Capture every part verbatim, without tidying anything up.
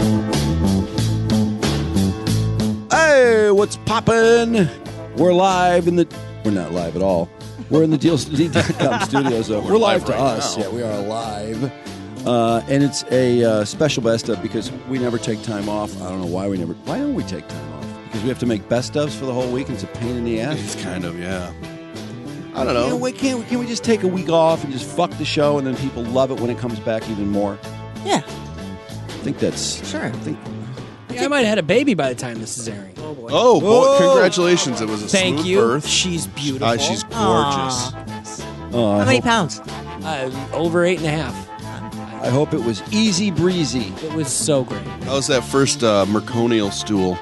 Hey, what's poppin'? We're live in the... We're not live at all. We're in the deals dot com studios. Though. We're, We're live, live to right us. Now. Yeah, we are live. Uh, and it's a uh, special best of because we never take time off. I don't know why we never... Why don't we take time off? Because we have to make best ofs for the whole week and it's a pain in the ass. It's kind of, yeah. I don't know. You know why can't, can't we just take a week off and just fuck the show and then people love it when it comes back even more? Yeah. I think that's... Sure. I think... Yeah, I might have had a baby by the time this is airing. Oh, boy. Oh, boy. Congratulations. It was a Thank smooth you. birth. She's beautiful. Uh, she's gorgeous. Oh, How many pounds? Uh, over eight and a half. I hope it was easy breezy. It was so great. How was that first uh, merconial stool?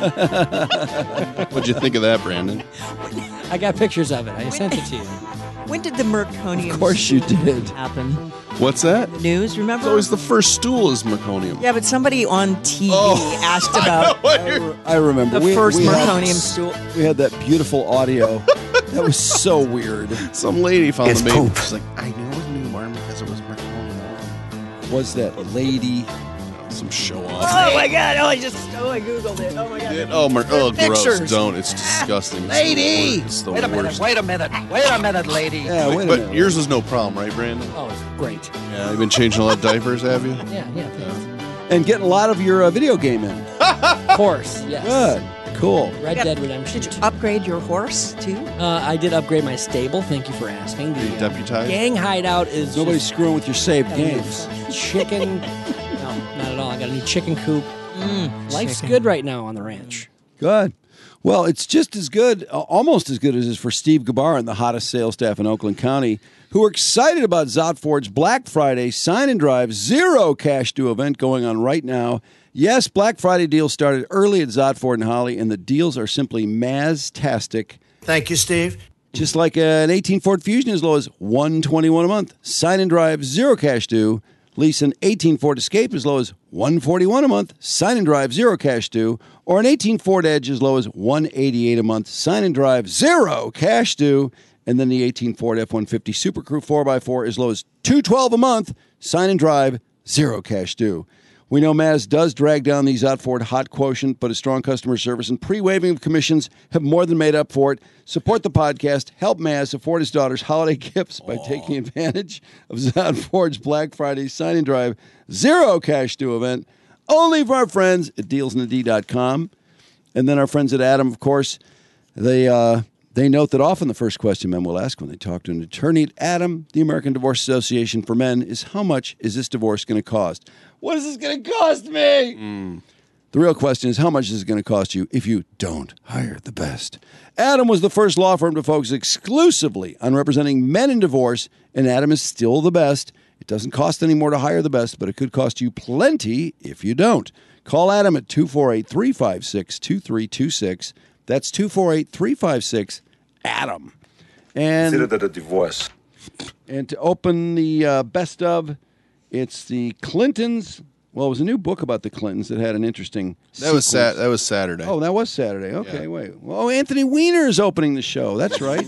What'd you think of that, Brandon? I got pictures of it. I sent it to you. When did the merconium Of course you stool did. happen? What's that? The news, remember? It's always the first stool is merconium. Yeah, but somebody on T V Oh, asked about I, re- I remember. the we, first we merconium had, stool. We had that beautiful audio. That was so weird. Some lady found It's the baby. poop. She's like, I knew it was newborn because it was merconium. Was that lady? Some show off. Oh my god! Oh, I just oh I googled it. Oh my god! It- oh, mer- oh gross. Pictures. Don't. It's disgusting. It's Lady! The worst. It's the Wait a minute, worst. wait a minute, wait a minute, lady. Yeah, wait a But minute. yours was no problem, right, Brandon? Oh, it's great. Yeah, you've been changing a lot of diapers, have you? Yeah, yeah. Thanks. And getting a lot of your uh, video game in. Of course, yes. Good. Cool. Red Yeah. Dead Redemption Did you two. upgrade your horse too? Uh, I did upgrade my stable. Thank you for asking. Are you The uh, deputized? gang hideout is Nobody's just- screwing with your saved got a new games. Chicken. No, not at all. I got a new chicken coop. Mm, Life's chicken. good right now on the ranch. Good. Well, it's just as good, uh, almost as good as is for Steve Gabar and the hottest sales staff in Oakland County, who are excited about Zott Ford's Black Friday sign and drive zero cash due event going on right now. Yes, Black Friday deals started early at Zott Ford and Holly, and the deals are simply Maz-tastic. Thank you, Steve. Just like an eighteen Ford Fusion as low as one hundred twenty-one dollars a month. Sign and drive, zero cash due. Lease an eighteen Ford Escape as low as one hundred forty-one dollars a month. Sign and drive, zero cash due. Or an eighteen Ford Edge as low as one hundred eighty-eight dollars a month. Sign and drive, zero cash due. And then the eighteen Ford F one fifty Super Crew four by four as low as two hundred twelve dollars a month. Sign and drive, zero cash due. We know Maz does drag down the Zott Ford hot quotient, but a strong customer service and pre-waiving of commissions have more than made up for it. Support the podcast. Help Maz afford his daughter's holiday gifts by taking advantage of Zott Ford's Black Friday sign and drive zero cash due event. Only for our friends at deals in the d dot com. And then our friends at Adam, of course, they uh, they note that often the first question men will ask when they talk to an attorney at Adam, the American Divorce Association for Men, is how much is this divorce going to cost? What is this going to cost me? Mm. The real question is how much is this going to cost you if you don't hire the best? Adam was the first law firm to focus exclusively on representing men in divorce, and Adam is still the best. It doesn't cost any more to hire the best, but it could cost you plenty if you don't. Call Adam at two four eight, three five six, two three two six. That's two four eight, three five six, Adam. And, Consider that a divorce. and to open the uh, best of, it's the Clintons. Well, it was a new book about the Clintons that had an interesting That was sequence. sat. That was Saturday. Oh, that was Saturday. Okay, Yeah. wait. Well, Anthony Weiner is opening the show. That's right.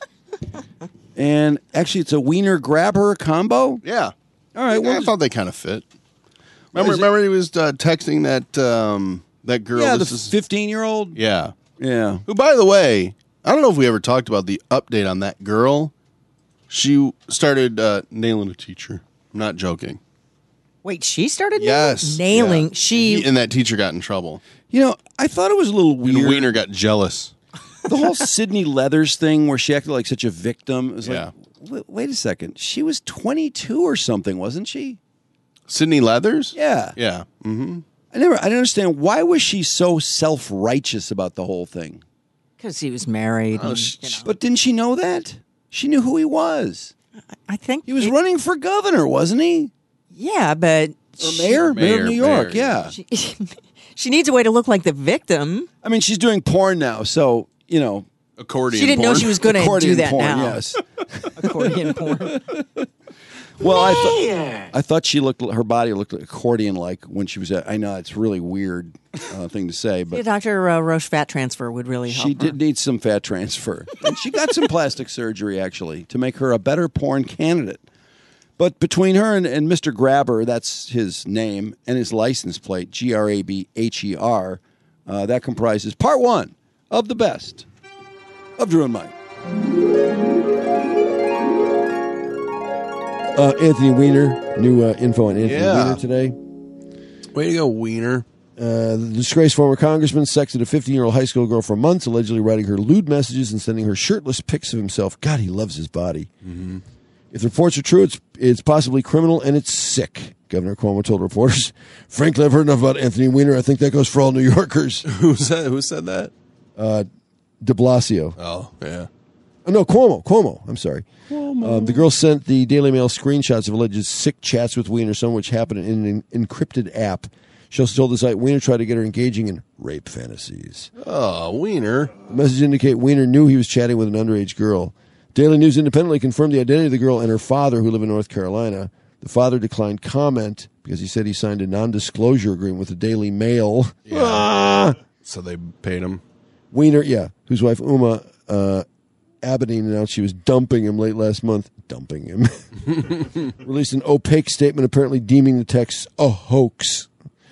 And actually, it's a Weiner grab her combo. yeah. All right. I Well, thought they kind of fit. Remember, is it- remember he was uh, texting that um, that girl. yeah, the this is, fifteen-year-old. yeah. Yeah. Who, by the way, I don't know if we ever talked about the update on that girl. She started uh, nailing a teacher. I'm not joking. Wait, she started Yes, nailing. yeah. She He- and that teacher got in trouble. You know, I thought it was a little weird. And Wiener got jealous. The whole Sydney Leathers thing where she acted like such a victim. It was Yeah. like, wait, wait a second. She was twenty-two or something, wasn't she? Sydney Leathers? Yeah. Yeah. Mm-hmm. I never, I didn't understand. Why was she so self-righteous about the whole thing? because he was married. Oh, and, sh- you know. But didn't she know that? She knew who he was. I think He was it- running for governor, wasn't he? Yeah, but Or mayor? Mayor, Mayor, of New York, mayor, yeah. she, she needs a way to look like the victim. I mean, she's doing porn now, so, you know. Accordion She didn't know porn. she was going to do accordion that porn, now. yes. Accordion porn. Well, I, th- I thought she looked, her body looked accordion-like when she was at, I know it's a really weird uh, thing to say, Yeah, but Doctor Uh, Roche fat transfer would really help she her. did need some fat transfer. And she got some plastic surgery, actually, to make her a better porn candidate. But between her and, and Mister Grabber, that's his name, and his license plate, G R A B H E R, uh, that comprises part one of the best of Drew and Mike. Uh, Anthony Weiner, new uh, info on Anthony Yeah. Weiner today. Way to go, Wiener. Uh, the disgraced former congressman sexted a fifteen-year-old high school girl for months, allegedly writing her lewd messages and sending her shirtless pics of himself. God, he loves his body. Mm-hmm. If the reports are true, it's it's possibly criminal and it's sick, Governor Cuomo told reporters. Frankly, I've heard enough about Anthony Weiner. I think that goes for all New Yorkers. Who said, who said that? Uh, de Blasio. Oh, yeah. Oh, no, Cuomo. Cuomo. I'm sorry. Um, the girl sent the Daily Mail screenshots of alleged sick chats with Weiner, some of which happened in an encrypted app. She also told the site Weiner tried to get her engaging in rape fantasies. Oh, Wiener. The message indicate Weiner knew he was chatting with an underage girl. Daily News independently confirmed the identity of the girl and her father, who live in North Carolina. The father declined comment because he said he signed a non-disclosure agreement with the Daily Mail. Yeah. Ah! So they paid him. Weiner, yeah, whose wife Uma uh, Abedin announced she was dumping him late last month. Dumping him. Released an opaque statement apparently deeming the text a hoax.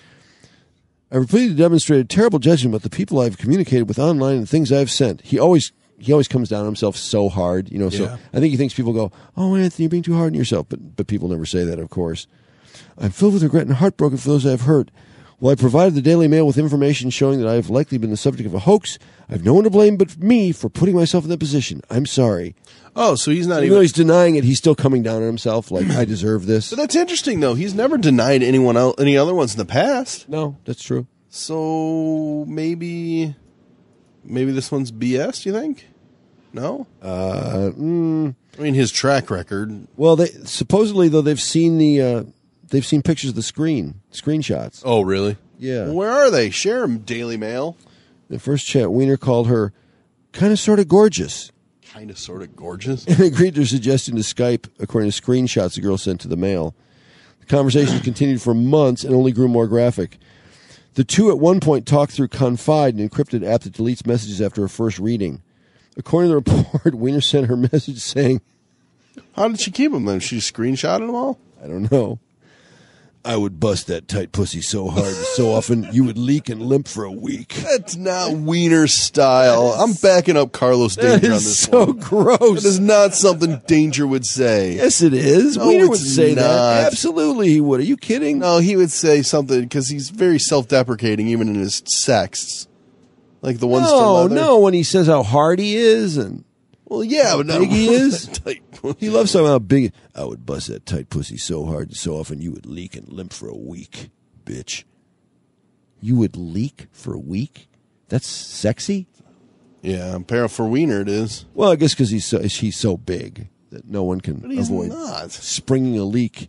I repeatedly demonstrated terrible judgment about the people I've communicated with online and things I've sent. He always he always comes down on himself so hard, you know. So Yeah. I think he thinks people go, "Oh, Anthony, you're being too hard on yourself," but but people never say that, of course. I'm filled with regret and heartbroken for those I've hurt. While I provided the Daily Mail with information showing that I have likely been the subject of a hoax, I have no one to blame but me for putting myself in that position. I'm sorry. Oh, so he's not Even even. though he's denying it, he's still coming down on himself. Like, I deserve this. But that's interesting, though. He's never denied anyone else, any other ones in the past. No, that's true. So maybe, maybe this one's B S. Do you think? No. Uh, mm, I mean, his track record. well, they supposedly though they've seen the uh, they've seen pictures of the screen screenshots. Oh, really? Yeah. Well, where are they? Share them, Daily Mail. The first chat, Weiner called her kind of sort of gorgeous Kind of, sort of gorgeous. and agreed to her suggestion to Skype, according to screenshots the girl sent to the Mail. The conversation continued for months and only grew more graphic. The two at one point talked through Confide, an encrypted app that deletes messages after a first reading. According to the report, Weiner sent her message saying, How did she keep them then? She screenshotted them all? I don't know. I would bust that tight pussy so hard, so often you would leak and limp for a week. That's not Wiener style. I'm backing up Carlos That Danger on is this so one. gross. That is not something Danger would say. Yes, it is. No, Weiner would it's say not. that. Absolutely, he would. Are you kidding? No, he would say something because he's very self-deprecating, even in his sexts, like the ones to No, leather. no. When he says how hard he is and Well, yeah, but not big he is. Tight. he loves talking about how big. I would bust that tight pussy so hard and so often you would leak and limp for a week, bitch. You would leak for a week? That's sexy. Yeah, apparently for Wiener it is. Well, I guess because he's so, he's so big that no one can But he's avoid not. springing a leak.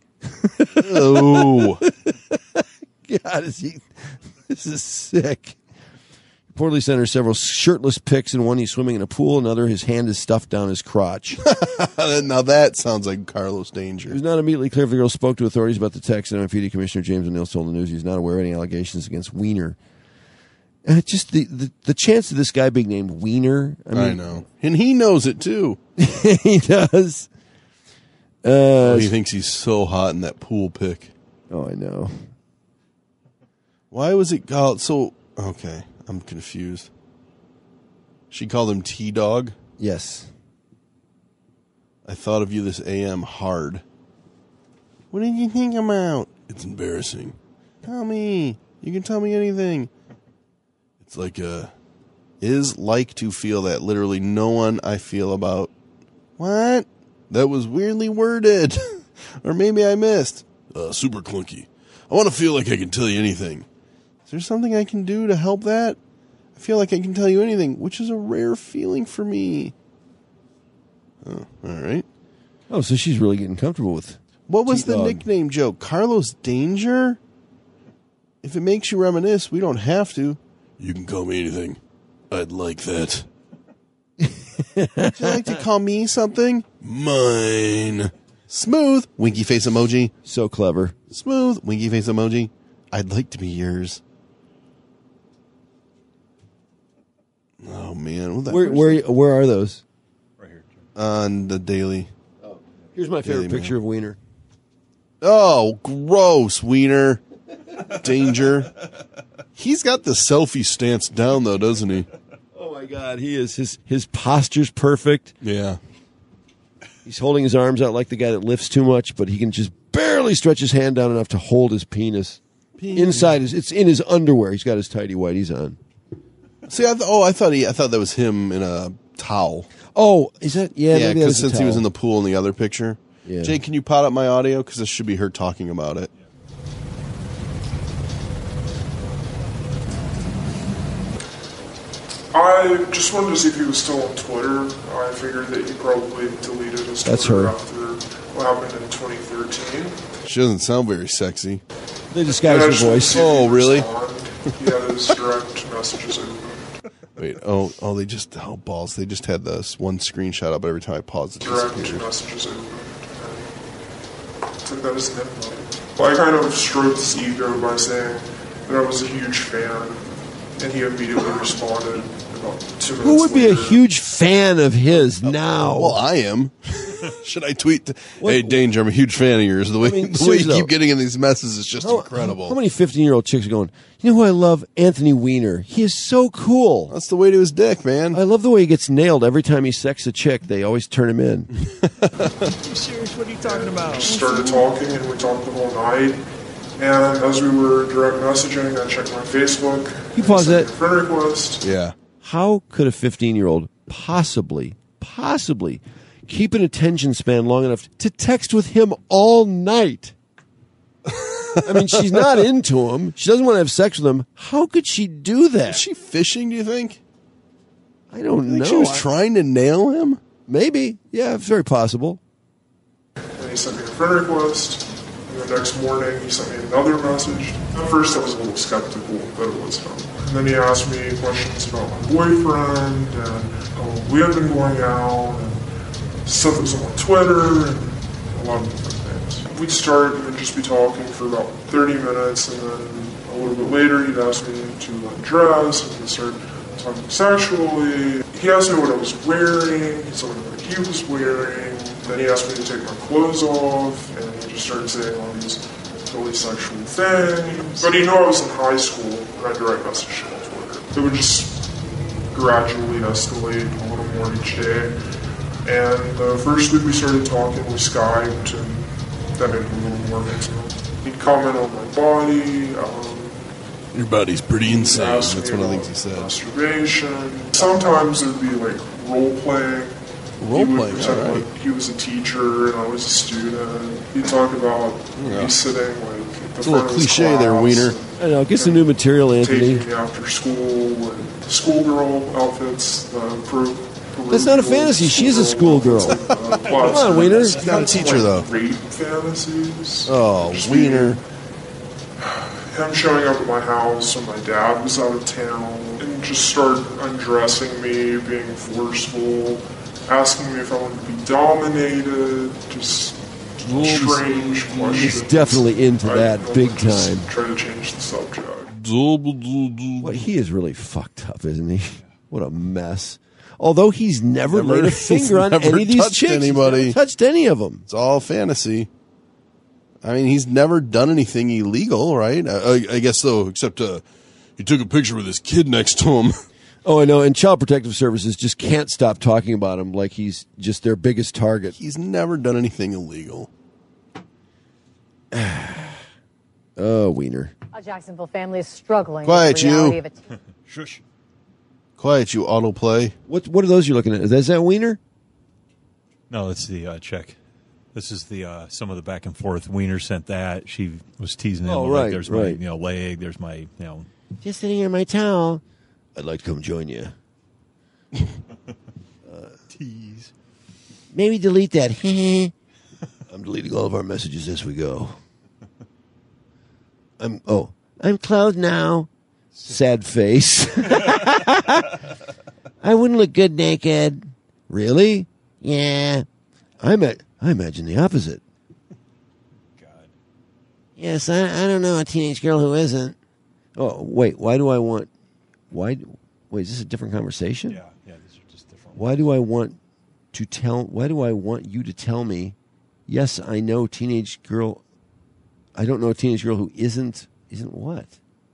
Oh, God, is he? This is sick. Reportedly sent her several shirtless pics, and one he's swimming in a pool, another his hand is stuffed down his crotch. now that sounds like Carlos It Danger. was not immediately clear if the girl spoke to authorities about the text, and M P D Commissioner James O'Neill told the news he's not aware of any allegations against Weiner. And it just the, the the chance of this guy being named Weiner. I, mean, I know, and he knows it too. he does. Uh, Oh, he thinks he's so hot in that pool pic. oh, I know. Why was it called so? Okay, I'm confused. She called him T Dog. Yes. I thought of you this A M hard. What did you think about? It's embarrassing. Tell me. You can tell me anything. It's like a is like to feel that literally no one I feel about. What? That was weirdly worded. Or maybe I missed. Uh, super clunky. I want to feel like I can tell you anything. Is there something I can do to help that? I feel like I can tell you anything, which is a rare feeling for me. Oh, all right. Oh, so she's really getting comfortable with. What was the T-Dog. nickname joke? Carlos Danger? If it makes you reminisce, we don't have to. You can call me anything. I'd like that. Would you like to call me something? Mine. Smooth. Winky face emoji. So clever. Smooth. Winky face emoji. I'd like to be yours. Oh, man. What that Where person- where where are those? On the daily. Here's my favorite Daily Mail. picture of Weiner. Oh, gross, Wiener. Danger. He's got the selfie stance down, though, doesn't he? Oh, my God. He is. His, his posture's perfect. Yeah. He's holding his arms out like the guy that lifts too much, but he can just barely stretch his hand down enough to hold his penis. penis. Inside, his, it's in his underwear. He's got his tighty whities on. See, I th- oh, I thought he, I thought that was him in a towel. Oh, is that? Yeah, Yeah, maybe that was because a since he was towel. in the pool in the other picture. Yeah. Jake, can you pot up my audio? Because this should be her talking about it. I just wanted to see if he was still on Twitter. I figured that he probably deleted his That's Twitter her. after what happened in twenty thirteen. She doesn't sound very sexy. They disguise Yeah, I her just wanted to voice. see if Oh, he'd really? respond. He had his direct messages open. Wait, oh, oh, they just, oh, balls. They just had this one screenshot up, but every time I pause, it Direct disappears. messages open. And took that as an invite. Well, I kind of stroked his ego by saying that I was a huge fan, and he immediately responded about two minutes Who would be a later. huge fan of his now? Well, I am. Should I tweet? To, What- hey, Danger, I'm a huge fan of yours. The way, I mean, the way you seriously, keep though. getting in these messages is just How- incredible. How many fifteen-year-old chicks are going, you know who I love? Anthony Weiner. He is so cool. That's the way to his dick, man. I love the way he gets nailed every time he sexts a chick. They always turn him in. Serious? What are you talking about? Started talking, and we talked the whole night. And as we were direct messaging, I checked my Facebook. You pause sent that. me a friend request. Yeah. How could a fifteen-year-old possibly, possibly keep an attention span long enough to text with him all night? I mean, she's not into him. She doesn't want to have sex with him. How could she do that? Is she fishing, do you think? I don't I think know. she was I- trying to nail him? Maybe. Yeah, very possible. And he sent me a friend request. And the next morning, he sent me another message. At first, I was a little skeptical that it was him. And then he asked me questions about my boyfriend and how long we had been going out and stuff that was on Twitter and a lot of different things. We'd start and just be talking for about thirty minutes, and then a little bit later, he'd ask me to undress and we'd start talking sexually. He asked me what I was wearing. He told me what he was wearing. Then he asked me to take my clothes off, and he just started saying all these really sexual things. But he knew I was in high school, and I direct messaged him on Twitter. It would just gradually escalate a little more each day. And the first week we started talking, we Skyped, and then it was a little more intimate. He'd comment on my body. Um, Your body's pretty insane. ask That's me one of the about things he said. Masturbation. Sometimes it would be like role playing. Role He would playing, pretend all right. like he was a teacher and I was a student. He'd talk about Yeah. me sitting like at the It's a little front of his cliche there, class Wiener. and I know. Get some new material, Anthony. taking me after school and schoolgirl outfits. The pro, That's not a fantasy. She is a schoolgirl. Come on, Wiener. He's not a teacher, though. Rape fantasies. Oh, Just Wiener. him showing up at my house when my dad was out of town and just start undressing me, being forceful, asking me if I wanted to be dominated, just strange questions. He's definitely into I- that I would big just time. Try to change the subject. What, he is really fucked up, isn't he? What a mess. Although he's never, Never- laid a he's finger on never any of these touched chicks. He's anybody. never touched any of them. It's all fantasy. I mean, he's never done anything illegal, right? I, I, I guess, though, except uh, he took a picture with his kid next to him. Oh, I know. And Child Protective Services just can't stop talking about him like he's just their biggest target. He's never done anything illegal. Oh, Wiener. A Jacksonville family is struggling Quiet, with the reality you. of a teen- Shush. Quiet, you autoplay. What What are those you're looking at? Is that, is that Wiener? No, that's the uh, check. This is the uh, some of the back and forth. Wiener sent that. She was teasing him. Oh, like, right, there's right. my you know leg. There's my you know. Just sitting here in my towel. I'd like to come join you. Tease. Maybe delete that. I'm deleting all of our messages as we go. I'm oh, I'm clothed now. Sad face. I wouldn't look good naked. Really? Yeah. I met. I imagine the opposite. God. Yes, I, I don't know a teenage girl who isn't. Oh wait, why do I want? Why? Wait, is this a different conversation? Yeah, yeah. These are just different. Why do I want to tell? Why do I want you to tell me? Yes, I know teenage girl I don't know a teenage girl who isn't isn't what.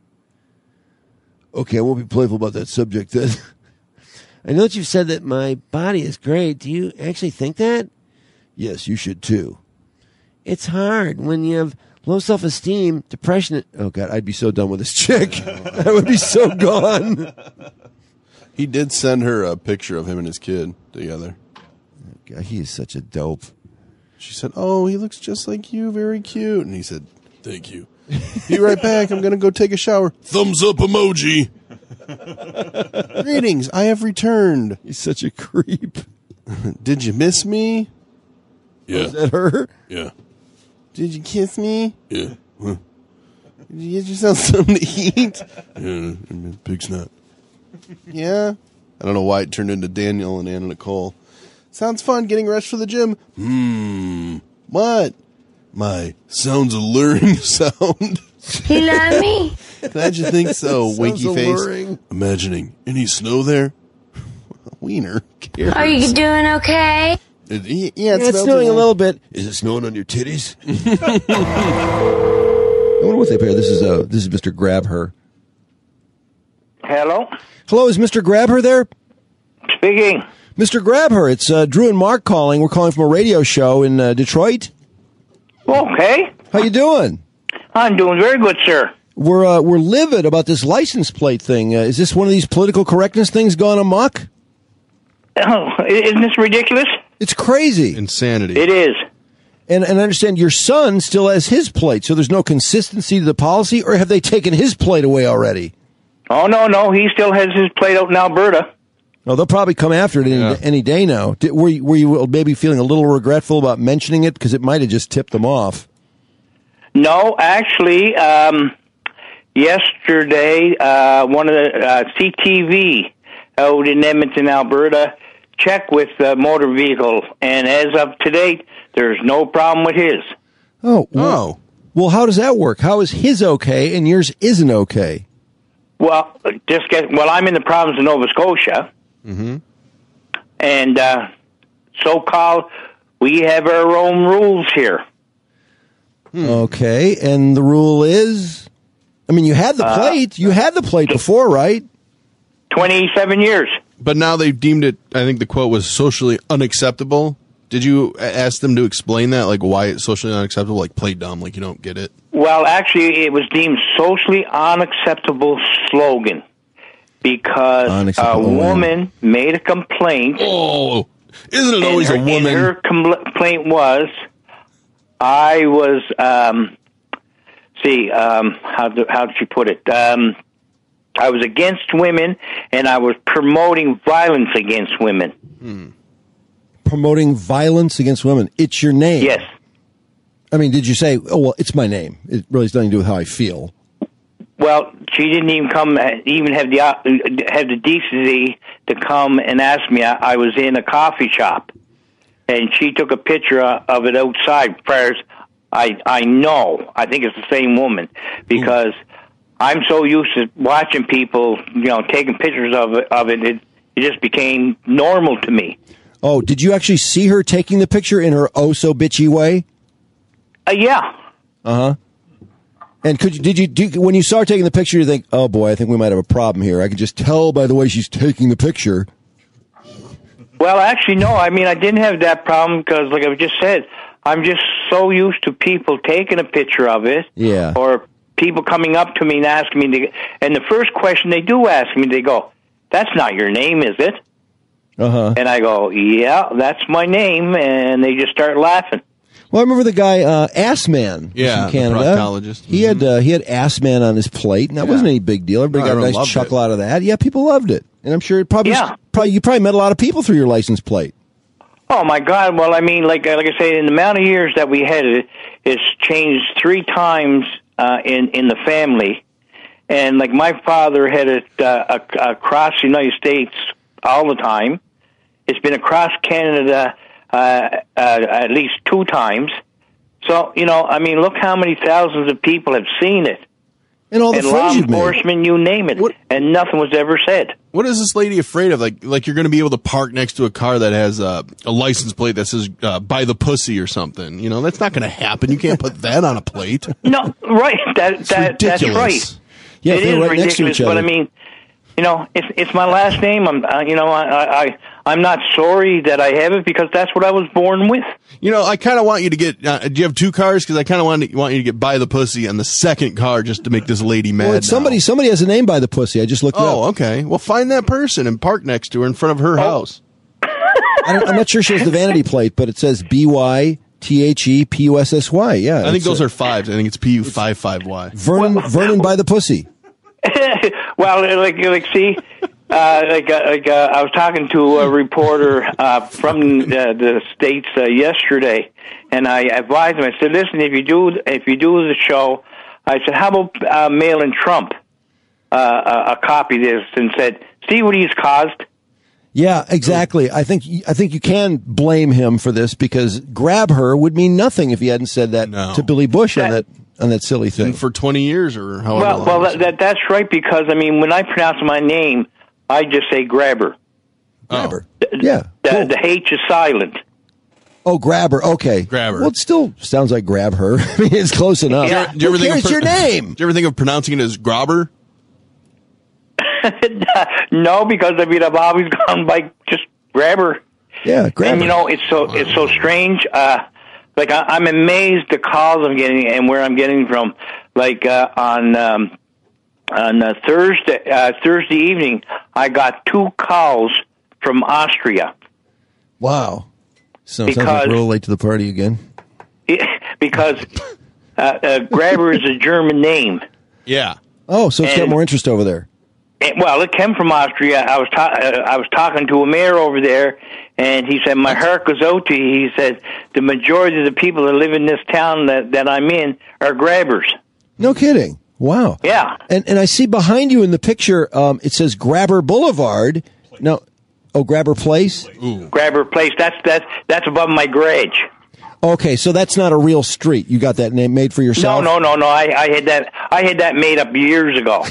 Okay, I won't be playful about that subject then. I know that you've said that my body is great. Do you actually think that? Yes, you should too. It's hard when you have low self-esteem, depression. Oh, God, I'd be so done with this chick. I would be so gone. He did send her a picture of him and his kid together. Oh, God, he is such a dope. She said, oh, he looks just like you, very cute. And he said, thank you. Be right back. I'm going to go take a shower. Thumbs up emoji. Greetings. I have returned. He's such a creep. Did you miss me? Yeah. Was that her? Yeah. Did you kiss me? Yeah. Huh. Did you get yourself something to eat? Yeah, pig snot. Yeah. I don't know why it turned into Daniel and Anna Nicole. Sounds fun getting rest for the gym. Hmm. What? My sounds alluring sound. You love me? Glad you think so, winky alluring. face. Imagining any snow there? Wiener. Cares. Are you doing okay? It, yeah, it's, Yeah, it's snowing a little bit. Is it snowing on your titties? I wonder what they pair. This is uh, this is Mister Grab Her. Hello? Hello, is Mister Grab Her there? Speaking. Mister Grab Her, it's uh, Drew and Mark calling. We're calling from a radio show in uh, Detroit. Okay. How you doing? I'm doing very good, sir. We're uh, we're livid about this license plate thing. Uh, is this one of these political correctness things gone amok? Oh, isn't this ridiculous? It's crazy. Insanity. It is. And and I understand your son still has his plate, so there's no consistency to the policy, or have they taken his plate away already? Oh, no, no. He still has his plate out in Alberta. Oh, they'll probably come after it any, Yeah. any day now. Did, were, you, were you maybe feeling a little regretful about mentioning it? Because it might have just tipped them off. No, actually, um, yesterday, uh, one of the uh, C T V out in Edmonton, Alberta, checked with the motor vehicle, and as of today, there's no problem with his. Oh, well, Oh. well, how does that work? How is his okay and yours isn't okay? Well, just get. Well, I'm in the province of Nova Scotia, Mm-hmm. and uh, so-called, we have our own rules here. Okay, and the rule is, I mean, you had the plate. You had the plate before, right? Twenty-seven years. But now they've deemed it, I think the quote was socially unacceptable. Did you a- ask them to explain that? Like why it's socially unacceptable? Like play dumb, like you don't get it? Well, actually, it was deemed socially unacceptable slogan because Unacceptable a woman made a complaint. Oh, isn't it and always her, a and woman? her complaint was, I was, um, see, um, how, do, how did she put it? Um, I was against women, and I was promoting violence against women. Hmm. Promoting violence against women. It's your name. Yes. I mean, did you say, oh, well, it's my name. It really has nothing to do with how I feel. Well, she didn't even come, even have the uh, have the decency to come and ask me. I, I was in a coffee shop, and she took a picture of it outside. Prior, I I know. I think it's the same woman because I'm so used to watching people, you know, taking pictures of it. Of it, it, it just became normal to me. Oh, did you actually see her taking the picture in her oh so bitchy way? Uh, yeah. Uh huh. And could you, did you do, when you saw her taking the picture, you think, oh boy, I think we might have a problem here. I could just tell by the way she's taking the picture. Well, actually, no. I mean, I didn't have that problem because, like I just said, I'm just so used to people taking a picture of it. Yeah. Or people coming up to me and asking me, to, and the first question they do ask me, they go, "That's not your name, is it?" Uh huh. And I go, "Yeah, that's my name," and they just start laughing. Well, I remember the guy, uh, Ass Man, Yeah, from the Canada. proctologist. He had uh, he had Ass Man on his plate, and that Yeah. wasn't any big deal. Everybody No, got a everyone nice loved chuckle it. out of that. Yeah, people loved it, and I'm sure it probably, Yeah. probably you probably met a lot of people through your license plate. Oh my God! Well, I mean, like like I say, in the amount of years that we had it, it's changed three times uh, in in the family, and like my father had it uh, ac- across the United States all the time. It's been across Canada uh, uh, at least two times. So you know, I mean, look how many thousands of people have seen it. And all the and friends law you've made. enforcement, you name it, What- and nothing was ever said. What is this lady afraid of? Like, like you're going to be able to park next to a car that has uh, a license plate that says uh, "by the pussy" or something. You know, that's not going to happen. You can't put that on a plate. No, right? That It's that that's ridiculous. right. Yeah, it they're is right next to ridiculous, each but I other. mean, you know, it's it's my last name. I'm, uh, you know, I, I I'm not sorry that I have it because that's what I was born with. You know, I kind of want you to get. Uh, do you have two cars? Because I kind of want to, want you to get "by the pussy" on the second car just to make this lady mad. Well, it's now. somebody. Somebody has a name by the pussy. I just looked it Oh, up. okay. Well, find that person and park next to her in front of her house. I don't, I'm not sure she has the vanity plate, but it says B Y T H E P U S S Y. Yeah, I think it's, those uh, are fives. I think it's P U five five Y. Vernon. Vernon by the pussy. Well, like like see, uh, like uh, like uh, I was talking to a reporter uh, from uh, the States uh, yesterday, and I advised him. I said, "Listen, if you do if you do the show, I said, how about uh, mailing Trump uh, a, a copy of this?" And said, "See what he's caused." Yeah, exactly. I think I think you can blame him for this because grab her would mean nothing if he hadn't said that No. to Billy Bush on That- that on that silly thing. And for twenty years or however Well, long. well, it was. that, that that's right because I mean, when I pronounce my name, I just say grabber. Grab her. Yeah. The, Cool. the H is silent. Oh, grab her. Okay. Grab her. Well, it still sounds like grab her. I mean, it's close enough. Yeah. Do you ever Who think cares of your name? Do you ever think of pronouncing it as Grobber? No, because I mean, I've always gone by just grabber. Yeah, grab And her. you know, it's so it's so strange. Uh, like I, I'm amazed the calls I'm getting and where I'm getting from. Like uh, on um, on uh, Thursday uh, Thursday evening, I got two calls from Austria Wow. So it sounds like Because- we're a little late to the party again. because uh, uh, grabber is a German name. Yeah. Oh, so it's got And- more interest over there. And, well, it came from Austria. I was ta- uh, I was talking to a mayor over there, and he said my heart goes out to you. He said the majority of the people that live in this town that, that I'm in are grabbers. No kidding. Wow. Yeah. And and I see behind you in the picture, um, it says Grabber Boulevard. No, oh, Grabber Place. Grabber Place. That's that's that's above my garage. Okay, so that's not a real street. You got that name made for yourself? No, no, no, no. I, I had that. I had that made up years ago.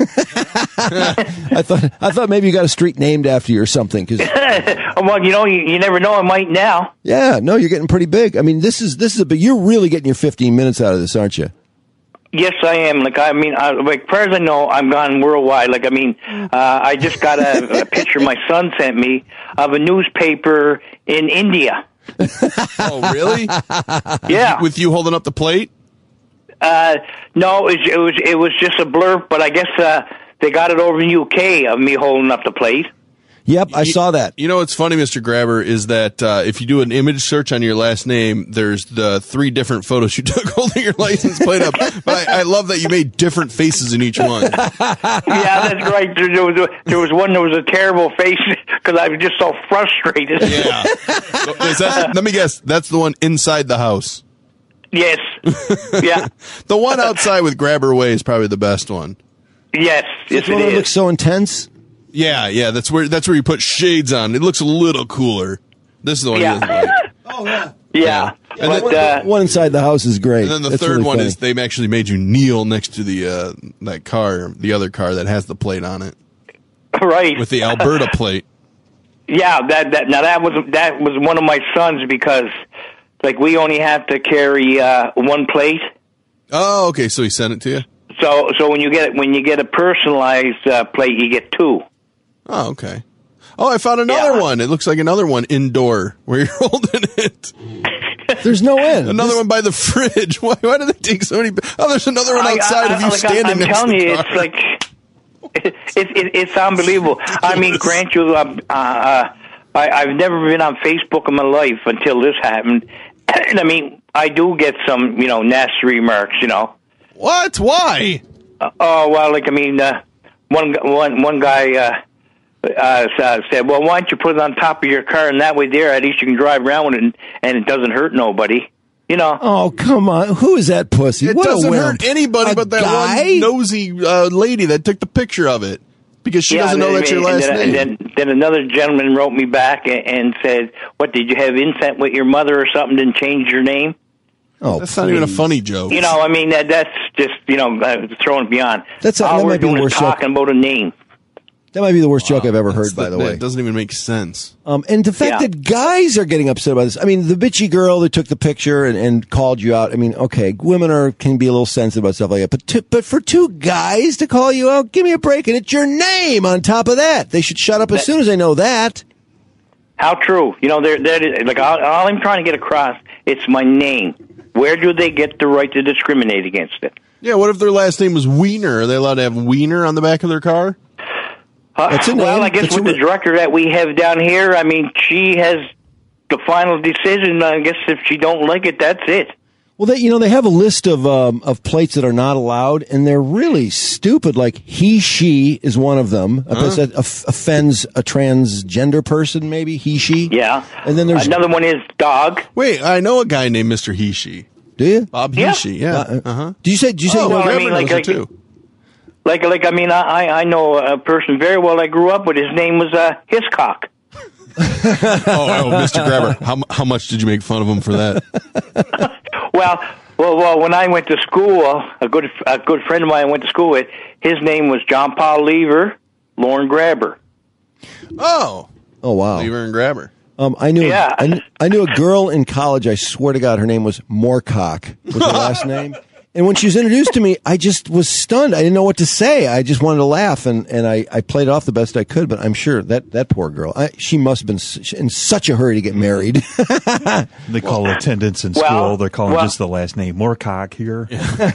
I thought I thought maybe you got a street named after you or something. Cause, Well, you know, you, you never know. I might now. yeah, no, you're getting pretty big. I mean, this is this is a big. You're really getting your fifteen minutes out of this, aren't you? Yes, I am. Like I mean, I, like far as I know, I'm gone worldwide. Like I mean, uh, I just got a, a picture my son sent me of a newspaper in India. Oh, really? Yeah. With you holding up the plate? Uh, no, it was, it was it was just a blurb, but I guess uh, they got it over in the U K of me holding up the plate. Yep, I saw that. You know what's funny, Mister Grabber, is that uh, if you do an image search on your last name, there's the three different photos you took holding your license plate up. But I, I love that you made different faces in each one. Yeah, that's right. There, there was there was one that was a terrible face because I was just so frustrated. Yeah. So is that, let me guess. That's the one inside the house. Yes. Yeah. The one outside with Grabber Way is probably the best one. Yes. Yes, This one it that is. looks so intense. Yeah, yeah. That's where that's where you put shades on. It looks a little cooler. This is the one Yeah. he doesn't like. Oh yeah. Yeah. And But, then- uh, One inside the house is great. And then the That's third really one funny. is they've actually made you kneel next to the uh, that car, the other car that has the plate on it right. with the Alberta plate. Yeah, that that now that was that was one of my sons because like we only have to carry uh, one plate. Oh, okay. So he sent it to you. So so when you get when you get a personalized uh, plate, you get two. Oh, okay. Oh, I found another Yeah. one. It looks like another one indoor where you're holding it. There's no end. Another This- one by the fridge. Why, why do they take so many? Oh, there's another one I- outside I- of you like, standing I'm next telling to the you, car. it's like it, it, it's unbelievable. I mean, grant you, uh, uh, I, I've never been on Facebook in my life until this happened. And I mean, I do get some, you know, nasty remarks, you know. What? Why? Uh, oh well, like I mean, uh, one one one guy uh, uh, said, "Well, why don't you put it on top of your car, and that way, there, at least you can drive around with it, and, and it doesn't hurt nobody." You know. Oh come on! Who is that pussy? It What a doesn't wimp. hurt anybody A but that guy? one nosy uh, lady that took the picture of it because she Yeah, doesn't know and that's your then- last and then, name. And then, then another gentleman wrote me back and, and said, "What did you have incent with your mother or something? Didn't change your name?" Oh, That's not even a funny joke. You know, I mean, that, that's just, you know, uh, throwing beyond. That's a- All that we're might be the doing is worst joke. talking about a name. That might be the worst joke I've ever heard, That's by the that- way. That doesn't even make sense. Um, and the fact Yeah. that guys are getting upset about this. I mean, the bitchy girl that took the picture and, and called you out. I mean, okay, women are can be a little sensitive about stuff like that. But to, but for two guys to call you out, give me a break. And it's your name on top of that. They should shut up as soon as they know that. How true? You know, they're, they're, like all, all I'm trying to get across, it's my name. Where do they get the right to discriminate against it? Yeah, what if their last name was Wiener? Are they allowed to have Wiener on the back of their car? Uh, That's a well, name. I guess That's with a- the director that we have down here, I mean, she has the final decision. I guess if she don't like it, that's it. Well, they, you know, they have a list of um, of plates that are not allowed, and they're really stupid. Like he, she is one of them. I guess that off- offends a transgender person, maybe he, she. Yeah. And then there's Another one is dog. Wait, I know a guy named Mister He-She. Do you? Bob Yeah. He-She, yeah. Uh, Uh-huh. Did you say? Did you say? Oh, you know, well, I Grabber mean, like- knows it like- too. Like, like I mean, I, I know a person very well I grew up with. His name was uh, Hiscock. oh, oh, Mister Grabber. How, how much did you make fun of him for that? Well, well, well. When I went to school, a good a good friend of mine I went to school with. His name was John Paul Lever, Lauren Grabber. Oh. Oh wow. Lever and Grabber. Um, I knew. Yeah. I, kn- I knew a girl in college. I swear to God, her name was Moorcock. Was her last name? And when she was introduced to me, I just was stunned. I didn't know what to say. I just wanted to laugh, and, and I, I played it off the best I could. But I'm sure that, that poor girl, I, she must have been s- in such a hurry to get married. They call attendance in Well, school. They're calling well- just the last name. Moorcock here.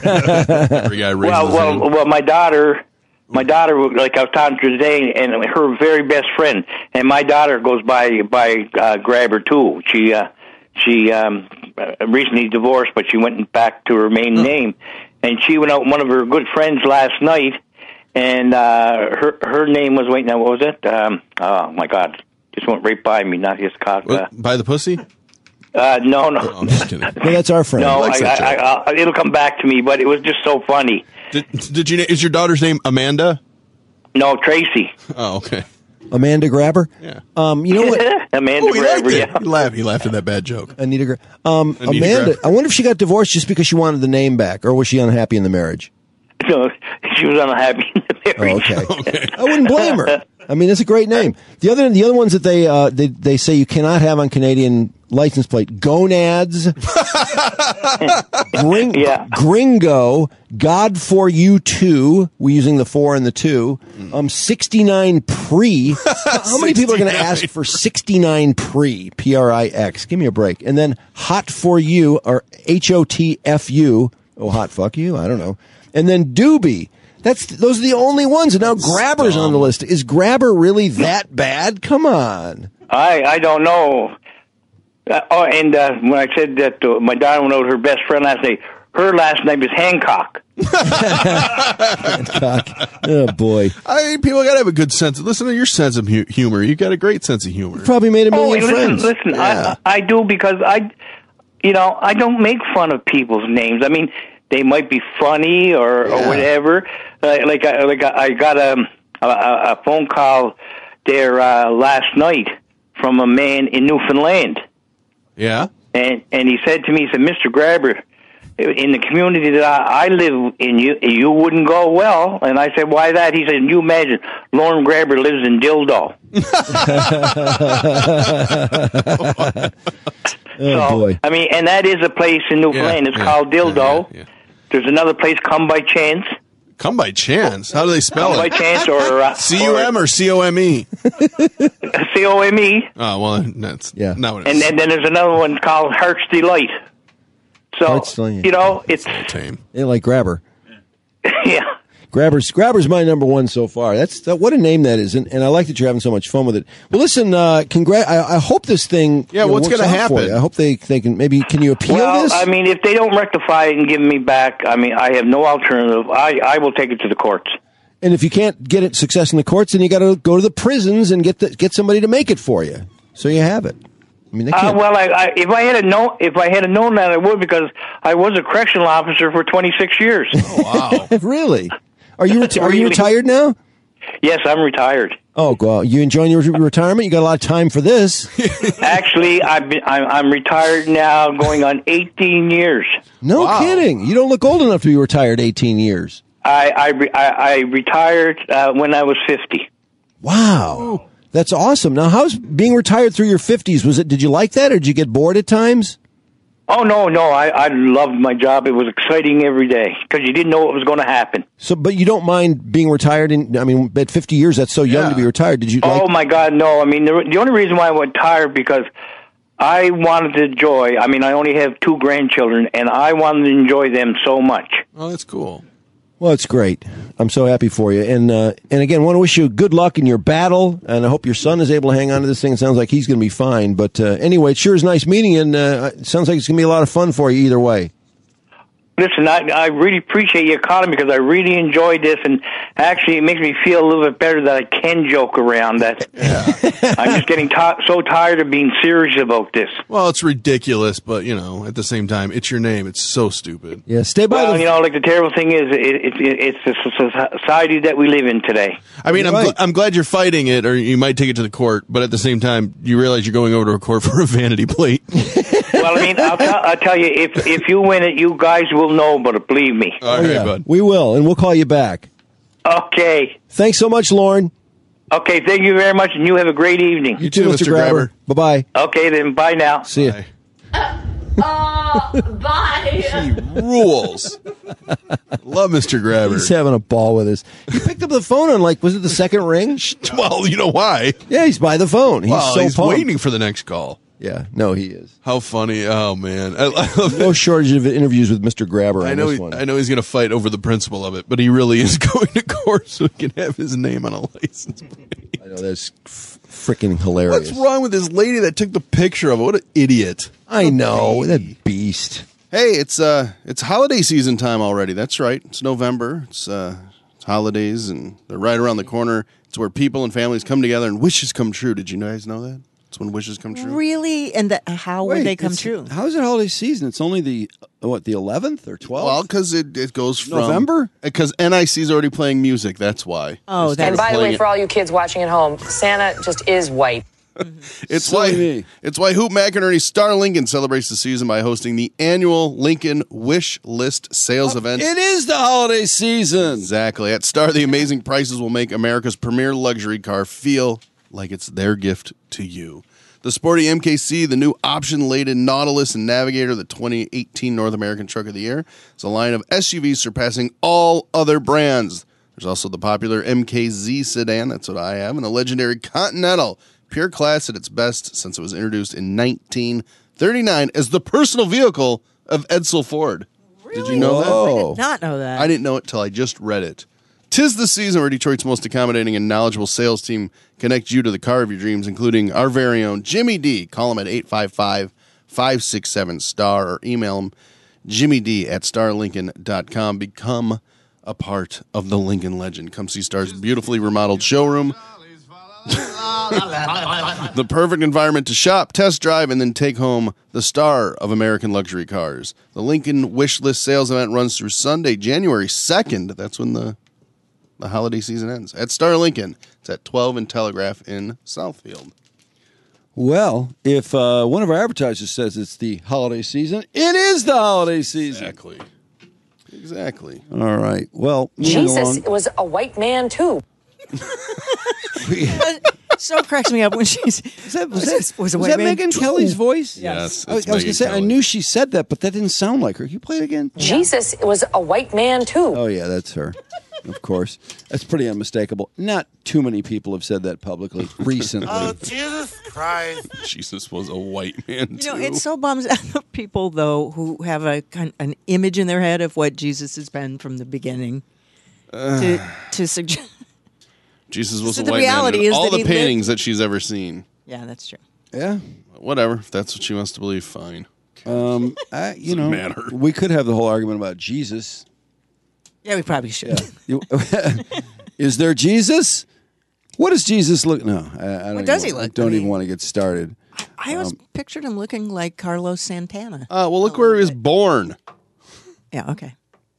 Every guy raises Well, his well, hand. well. My daughter, my daughter, like I was talking to her today, and her very best friend, and my daughter goes by by uh, Grabber too. She uh, she um, recently divorced, but she went back to her main name. And she went out with one of her good friends last night, and uh, her her name was, wait, now, what was it? Um, oh, my God. Just went right by me, not his cock. Uh, What, by the pussy? uh, no, no. Oh, I'm just kidding. Well, that's our friend. No, I, likes that I, I, I, it'll come back to me, but it was just so funny. Did, did you? na- Is your daughter's name Amanda? No, Tracy. Oh, okay. Amanda Grabber. Yeah. Um, you know what? Amanda Oh, he liked Grabber, it. yeah. He laughed. He laughed at that bad joke. Anita. Gra- um, Anita Amanda. Grabber. I wonder if she got divorced just because she wanted the name back, or was she unhappy in the marriage? So she was unhappy in the Oh, marriage. okay. I wouldn't blame her. I mean, that's a great name. The other, the other ones that they uh, they they say you cannot have on Canadian license plate: gonads, gring, Yeah. gringo, God for you too. We're using the four and the two. Um, sixty-nine pre. How many people are going to ask for sixty-nine pre? P R I X. Give me a break. And then hot for you or H O T F U. Oh, hot fuck you. I don't know. And then doobie. That's those are the only ones. And now Grabber's on the list. Is Grabber really that bad? Come on. I I don't know. Uh, oh, and uh, when I said that uh, my daughter went out with her best friend last night, her last name is Hancock. Cock. Oh boy. I people gotta have a good sense. Listen to your sense of hu- humor. You got a great sense of humor. Probably made a Oh, million and listen, friends. listen. Yeah. I I do because I, you know, I don't make fun of people's names. I mean, they might be funny or, Yeah. or whatever. Uh, like I, like I I got a a, a phone call there uh, last night from a man in Newfoundland. Yeah. And and he said to me, he said, Mister Grabber, in the community that I, I live in, you you wouldn't go well. And I said, why that? He said, you imagine, Lauren Grabber lives in Dildo. Oh so, boy. I mean, and that is a place in Newfoundland. Yeah, it's yeah, called Dildo. yeah, yeah, yeah. There's another place, Come by Chance. Come by chance. How do they spell Come by it? Chance or uh, C U M or C O M E? C O M E. Oh well, that's Yeah. not what it And, is. and then there's another one called Heart's Delight. So, Heart's Delight. you know, it's, Tame. Ain't like Grabber. yeah. Grabber's Grabber's my number one so far. That's that, what a name that is, and, and I like that you're having so much fun with it. Well, listen, uh, congrat. I, I hope this thing. Yeah, you know, what's works gonna out for happen? you. I hope they they can maybe can you appeal Well, this? I mean, if they don't rectify it and give me back, I mean, I have no alternative. I, I will take it to the courts. and if you can't get it success in the courts, then you got to go to the prisons and get the, get somebody to make it for you, so you have it. I mean, they Uh, can't. well, I, I, if I had a know, if I had known that, I would, because I was a correctional officer for twenty-six years. Wow. Really? Are you reti- are you Really? retired now? Yes, I'm retired. Oh, well, you enjoying your retirement? You got a lot of time for this. Actually, I've been, I'm, I'm retired now, going on eighteen years. No Wow. kidding. You don't look old enough to be retired eighteen years. I I, re- I, I retired uh, when I was fifty. Wow. That's awesome. Now, how's being retired through your fifties? Was it? Did you like that, or did you get bored at times? Oh no, no! I, I loved my job. It was exciting every day because you didn't know what was going to happen. So, but you don't mind being retired? In, I mean, at fifty years, that's so young Yeah. to be retired. Did you? Oh like, my God, no! I mean, the, the only reason why I went tired because I wanted to enjoy. I mean, I only have two grandchildren, and I wanted to enjoy them so much. Oh, that's cool. Well, it's great. I'm so happy for you. And uh, and again, want to wish you good luck in your battle. And I hope your son is able to hang on to this thing. It sounds like he's going to be fine. But uh, anyway, it sure is nice meeting you. And uh, it sounds like it's going to be a lot of fun for you either way. Listen, I, I really appreciate you calling because I really enjoyed this, and actually, it makes me feel a little bit better that I can joke around. That I'm just getting t- so tired of being serious about this. Well, it's ridiculous, but, you know, at the same time, it's your name. It's so stupid. Yeah, stay by Well, the. you know, like the terrible thing is, it, it, it, it's the society that we live in today. I mean, You're I'm, right. gl- I'm glad you're fighting it, or you might take it to the court, but at the same time, you realize you're going over to a court for a vanity plate. Well, I mean, I'll, t- I'll tell you, if if you win it, you guys will know, but believe me. All Oh, right, yeah, bud. we will, and we'll call you back. Okay. Thanks so much, Lauren. Okay, thank you very much, and you have a great evening. You, too, too, Mister Mister Grabber. Grabber. Bye bye. Okay, then, bye now. See you. Bye. Oh, bye. He rules. Love Mister Grabber. He's having a ball with us. He picked up the phone on, like, was it the second ring? Well, you know why? Yeah, he's by the phone. He's well, so he's pumped. waiting for the next call. Yeah, no, he is. How funny. Oh, man. I, I love No it. shortage of interviews with Mister Grabber on I know, this he, one. I know he's going to fight over the principle of it, but he really is going to court so he can have his name on a license plate. I know, that's f- freaking hilarious. What's wrong with this lady that took the picture of it? What an idiot. I know, baby. that beast. Hey, it's uh, it's holiday season time already. That's right. It's November. It's uh, it's holidays, and they're right around the corner. It's where people and families come together and wishes come true. Did you guys know that? It's when wishes come true. Really? And the, how would they come it's- true? How is it holiday season? It's only the, uh, what, the eleventh or twelfth? Well, because it, it goes from November? Because N I C is already playing music. That's why. Oh, They that's- started And by the playing way, it. for all you kids watching at home, Santa just is white. It's Silly why me. it's why Hoop McInerney Star Lincoln celebrates the season by hosting the annual Lincoln Wish List sales event. It is the holiday season. Exactly. At Star, the amazing prices will make America's premier luxury car feel like it's their gift to you. The sporty M K C, the new option-laden Nautilus and Navigator, the twenty eighteen North American Truck of the Year, is a line of S U Vs surpassing all other brands. There's also the popular M K Z sedan, that's what I have, and the legendary Continental, pure class at its best since it was introduced in nineteen thirty-nine as the personal vehicle of Edsel Ford. Did you know that? I did not know that. I didn't know it till I just read it. Tis the season where Detroit's most accommodating and knowledgeable sales team connects you to the car of your dreams, including our very own Jimmy D. Call him at eight five five, five six seven, STAR or email him Jimmy D at star lincoln dot com. Become a part of the Lincoln legend. Come see Star's beautifully remodeled showroom. The perfect environment to shop, test drive, and then take home the star of American luxury cars. The Lincoln Wish List sales event runs through Sunday, January second. That's when the the holiday season ends. At Star Lincoln. It's at twelve and Telegraph in Southfield. Well, if uh, one of our advertisers says it's the holiday season, it is the holiday season. Exactly. Exactly. All right. Well, moving Jesus along. was a white man, too. So it cracks me up when she's. Was that, was Was that, was a was white that man? Megan Kelly's voice? Yes. I was, I was going to say, I knew she said that, but that didn't sound like her. Can you play it again? Jesus was a white man, too. Oh, yeah, that's her. Of course. That's pretty unmistakable. Not too many people have said that publicly recently. Oh, Jesus Christ. Jesus was a white man, You know, too. it so bums out people, though, who have a kind an image in their head of what Jesus has been from the beginning. to to suggest. Jesus was So a the white reality man in is all that the he lived- paintings that she's ever seen. Yeah, that's true. Yeah. Whatever. If that's what she wants to believe, fine. Um, I, you Doesn't know, matter. we could have the whole argument about Jesus. Yeah, we probably should. You- Is there Jesus? What does Jesus look? No, I, I don't. What does even, he look? I don't I even mean- want to get started. I always pictured him looking like Carlos Santana. Uh, well, look where he was born, Yeah, okay.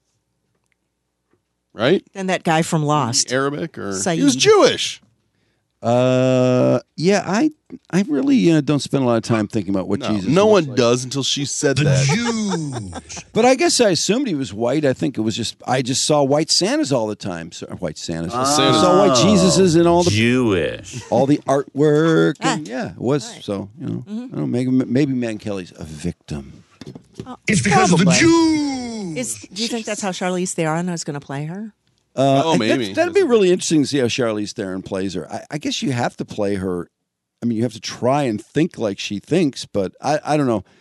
right? And that guy from Lost. Arabic or Saeed. he was Jewish. Uh, yeah, I I really uh, don't spend a lot of time thinking about what No, Jesus. no looks one like. does until she said that. But I guess I assumed he was white. I think it was just I just saw white Santas all the time. So, white Santas. I Santas. saw white Jesuses and all the Jewish. all the artwork. And, yeah, it was so. You know, I don't know. Maybe maybe Man Kelly's a victim. It's because of the Jews. Is, do you think that's how Charlize Theron is going to play her? Uh, Oh, and maybe. That, that'd be really interesting to see how Charlize Theron plays her. I, I guess you have to play her. I mean, you have to try and think like she thinks, but I, I don't know.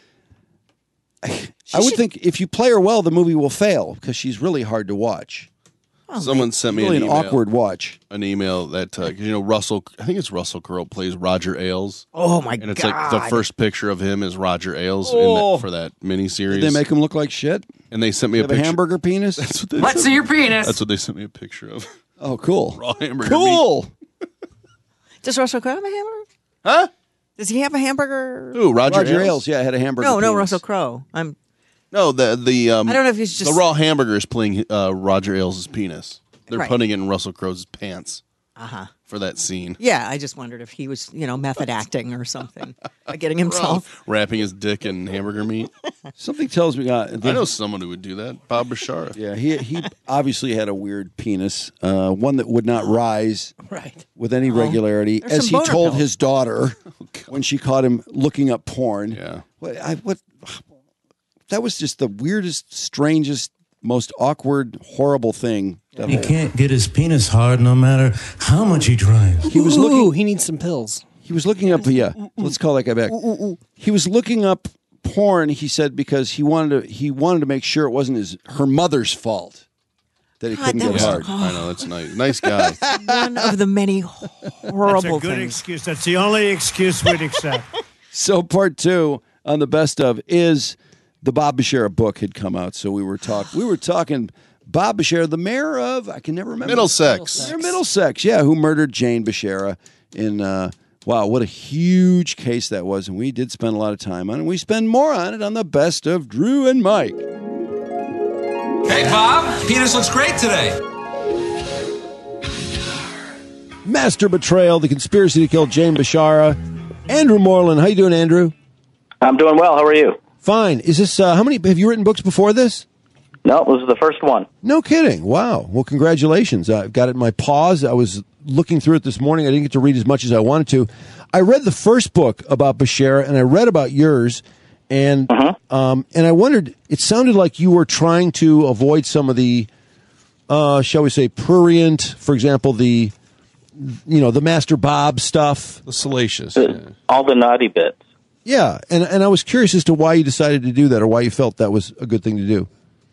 I, I would think if you play her well, the movie will fail because she's really hard to watch. Oh, Someone sent me Really an, an email, awkward watch. An email that uh, 'cause, you know Russell. I think it's Russell Crowe plays Roger Ailes. Oh my And it's god! like the first picture of him is Roger Ailes in Oh. that, for that miniseries. Did they make him look like shit? and they sent me They a have a picture. hamburger penis? That's what they Let's sent see me. your penis. That's what they sent me a picture of. Oh, cool. Raw hamburger. Cool. Does Russell Crowe have a hamburger? Huh? Does he have a hamburger? Who? Roger, Roger Ailes? Ailes, yeah, had a hamburger No, no, penis. Russell Crowe. I'm. No, the the um, I don't know if he's just the raw hamburger is playing uh, Roger Ailes' penis. They're Right. putting it in Russell Crowe's pants Uh huh. for that scene. Yeah, I just wondered if he was, you know, method acting or something, by getting himself. Wrapping his dick in hamburger meat. Something tells me. Uh, I know someone who would do that. Bob Bashara. Yeah, he he obviously had a weird penis, uh, one that would not rise Right. with any regularity, There's as some he boner told pills. his daughter when she caught him looking up porn. Yeah. What, I, what? That was just the weirdest, strangest, most awkward, horrible thing. That He whole- can't get his penis hard no matter how much he tries. He was Ooh, looking. he needs some pills. He was looking up. Yeah, let's call that guy back. He was looking up porn. He said because he wanted to. He wanted to make sure it wasn't his her mother's fault that he God, couldn't that get was- hard. I know that's nice. Nice guy. One of the many horrible Good things. excuse. That's the only excuse we'd accept. So part two on the best of is the Bob Bashara book had come out. So we were talk we were talking Bob Bashara, the mayor of I can never remember Middlesex. Mayor Middlesex, yeah, who murdered Jane Bashara in uh, wow, what a huge case that was, and we did spend a lot of time on it. And we spend more on it on the best of Drew and Mike. Hey, Bob. Penis looks great today. Master Betrayal, the conspiracy to kill Jane Bashara. Andrew Moreland, how you doing, Andrew? I'm doing well. How are you? Fine. Is this uh, how many have you written books before this? No, this is the first one. No kidding. Wow. Well, congratulations. I've got it in my paws. I was looking through it this morning. I didn't get to read as much as I wanted to. I read the first book about Bashara, and I read about yours, and um, and I wondered, it sounded like you were trying to avoid some of the, uh, shall we say, prurient, for example, the, you know, the Master Bob stuff. The salacious. The- All the naughty bits. Yeah, and, and I was curious as to why you decided to do that or why you felt that was a good thing to do.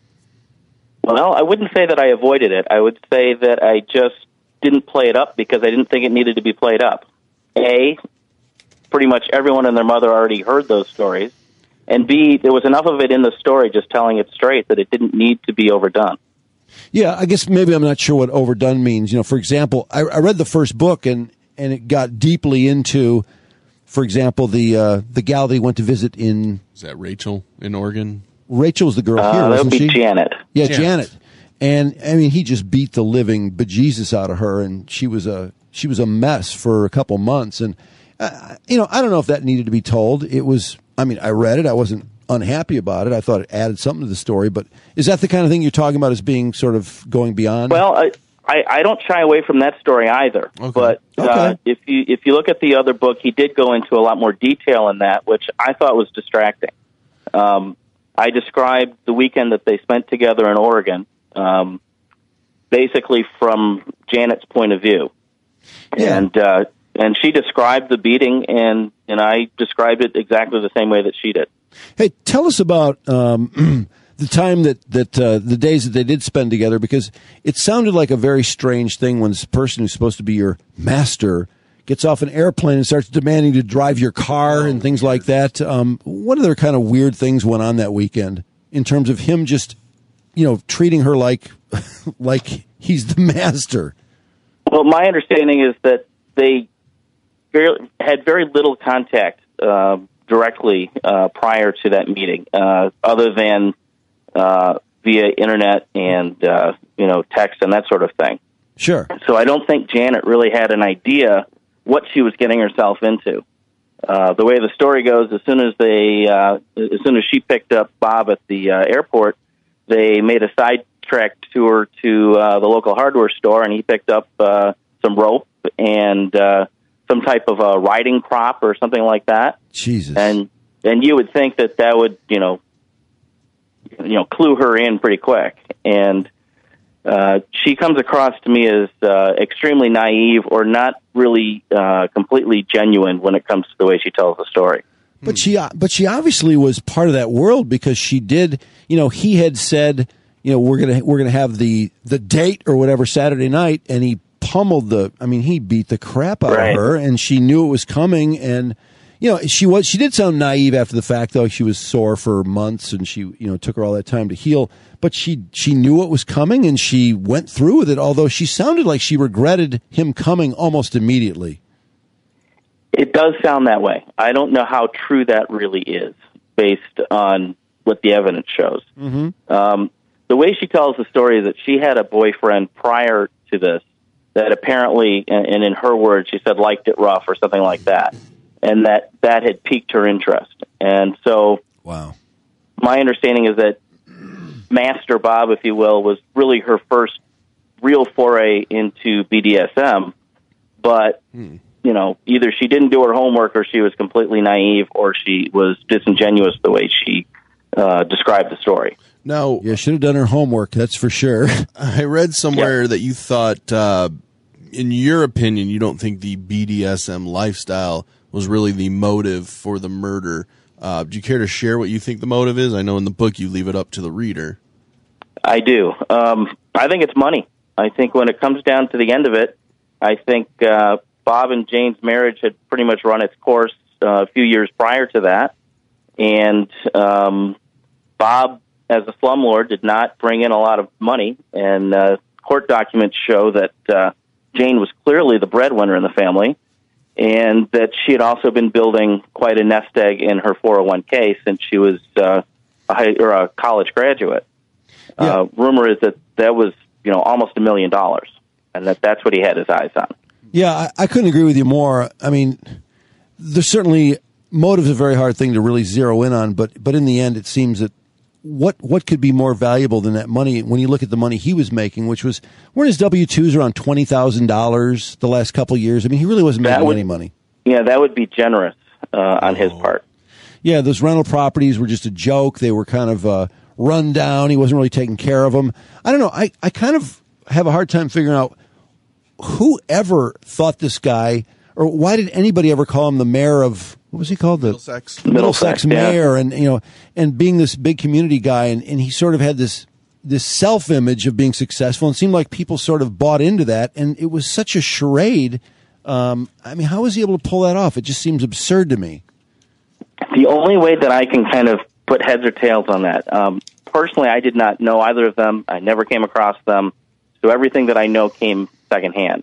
Well, I wouldn't say that I avoided it. I would say that I just didn't play it up because I didn't think it needed to be played up. A, pretty much everyone and their mother already heard those stories. And B, there was enough of it in the story just telling it straight that it didn't need to be overdone. Yeah, I guess maybe I'm not sure what overdone means. You know, for example, I, I read the first book and, and it got deeply into, for example, the uh, the gal they went to visit in. Is that Rachel in Oregon? Rachel was the girl Uh, here, that would wasn't be she? Janet. Yeah, Janet. Janet. And I mean, he just beat the living bejesus out of her, and she was a she was a mess for a couple months. And uh, you know, I don't know if that needed to be told. It was. I mean, I read it. I wasn't unhappy about it. I thought it added something to the story. But is that the kind of thing you're talking about as being sort of going beyond? Well, I, I, I don't shy away from that story either. Okay. But uh, Okay. if you if you look at the other book, he did go into a lot more detail in that, which I thought was distracting. Um, I described the weekend that they spent together in Oregon, um, basically from Janet's point of view, Yeah. and uh, and she described the beating, and and I described it exactly the same way that she did. Hey, tell us about um, the time that that uh, the days that they did spend together, because it sounded like a very strange thing when this person who's supposed to be your master gets off an airplane and starts demanding to drive your car and things like that. Um, what other kind of weird things went on that weekend in terms of him just, you know, treating her like like he's the master? Well, my understanding is that they very, had very little contact uh, directly uh, prior to that meeting, uh, other than uh, via internet and uh, you know text and that sort of thing. Sure. So I don't think Janet really had an idea what she was getting herself into. Uh, the way the story goes, as soon as they, uh, as soon as she picked up Bob at the uh, airport, they made a sidetrack tour to uh, the local hardware store, and he picked up uh, some rope and uh, some type of a riding crop or something like that. Jesus. And and you would think that that would, you know, you know, clue her in pretty quick. And uh, she comes across to me as uh, extremely naive or not really uh, completely genuine when it comes to the way she tells the story. But she, but she obviously was part of that world because she did. You know, he had said, you know, we're gonna we're gonna have the the date or whatever Saturday night, and he pummeled the. I mean, he beat the crap out Right. of her, and she knew it was coming. And you know, she was she did sound naive after the fact, though. She was sore for months, and she you know took her all that time to heal. But she she knew what was coming, and she went through with it. Although she sounded like she regretted him coming almost immediately. It does sound that way. I don't know how true that really is based on what the evidence shows. Mm-hmm. Um, the way she tells the story is that she had a boyfriend prior to this that apparently, and, and in her words, she said liked it rough or something like that, and that that had piqued her interest. And so wow. my understanding is that Master Bob, if you will, was really her first real foray into B D S M, but... Hmm. You know, either she didn't do her homework or she was completely naive or she was disingenuous the way she uh, described the story. Now, yeah, should have done her homework, that's for sure. I read somewhere yeah. that you thought, uh, in your opinion, you don't think the B D S M lifestyle was really the motive for the murder. Uh, do you care to share what you think the motive is? I know in the book you leave it up to the reader. I do. Um, I think it's money. I think when it comes down to the end of it, I think... Uh, Bob and Jane's marriage had pretty much run its course uh, a few years prior to that. And um, Bob, as a slumlord, did not bring in a lot of money. And uh, court documents show that uh, Jane was clearly the breadwinner in the family and that she had also been building quite a nest egg in her four oh one k since she was uh, a, high, or a college graduate. Yeah. Uh, rumor is that that was, you know, almost a million dollars and that that's what he had his eyes on. Yeah, I, I couldn't agree with you more. I mean, there's certainly motive's a very hard thing to really zero in on, but but in the end, it seems that what what could be more valuable than that money when you look at the money he was making, which was weren't his W two's around twenty thousand dollars the last couple of years? I mean, he really wasn't That making would- any money. Yeah, that would be generous uh, on his part. Yeah, those rental properties were just a joke. They were kind of uh, run down. He wasn't really taking care of them. I don't know. I, I kind of have a hard time figuring out who ever thought this guy, or why did anybody ever call him the mayor of, what was he called? The Middlesex. Middlesex Middlesex, yeah. mayor, and you know, and being this big community guy, and, and he sort of had this this self image of being successful, and it seemed like people sort of bought into that, and it was such a charade. Um, I mean, how was he able to pull that off? It just seems absurd to me. The only way that I can kind of put heads or tails on that, um, personally, I did not know either of them. I never came across them. So everything that I know came secondhand.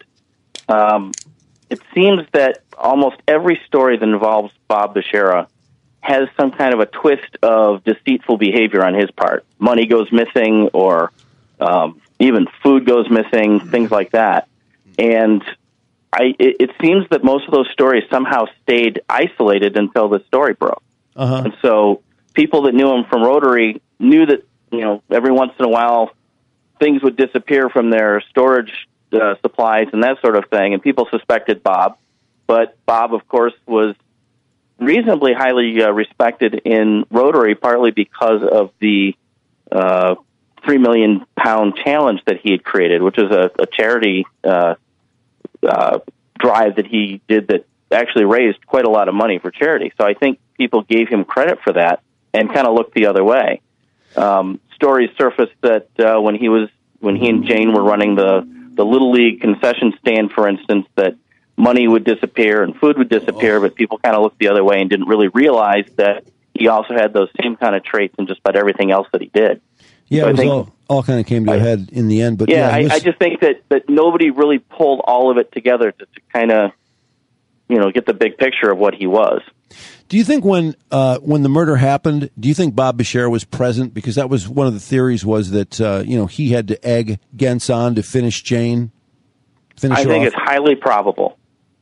Um, it seems that almost every story that involves Bob Bashara has some kind of a twist of deceitful behavior on his part. Money goes missing, or um, even food goes missing, things like that. And I, it, it seems that most of those stories somehow stayed isolated until the story broke. Uh-huh. And so people that knew him from Rotary knew that, you know, every once in a while things would disappear from their storage uh, supplies and that sort of thing, and people suspected Bob. But Bob, of course, was reasonably highly uh, respected in Rotary, partly because of the uh, three million pound challenge that he had created, which is a, a charity uh, uh, drive that he did that actually raised quite a lot of money for charity. So I think people gave him credit for that and kind of looked the other way. Um, stories surfaced that uh, when he was when he and Jane were running the the Little League concession stand, for instance, that money would disappear and food would disappear, but people kind of looked the other way and didn't really realize that he also had those same kind of traits in just about everything else that he did. Yeah, So it I was think- all, all kind of came to a head in the end. But yeah, yeah, he was- I, I just think that, that nobody really pulled all of it together to, to kind of, you know, get the big picture of what he was. Do you think when uh, when the murder happened, do you think Bob Bashara was present? Because that was one of the theories, was that uh, you know he had to egg Gentz on to finish Jane. Finish I her think off. it's highly probable.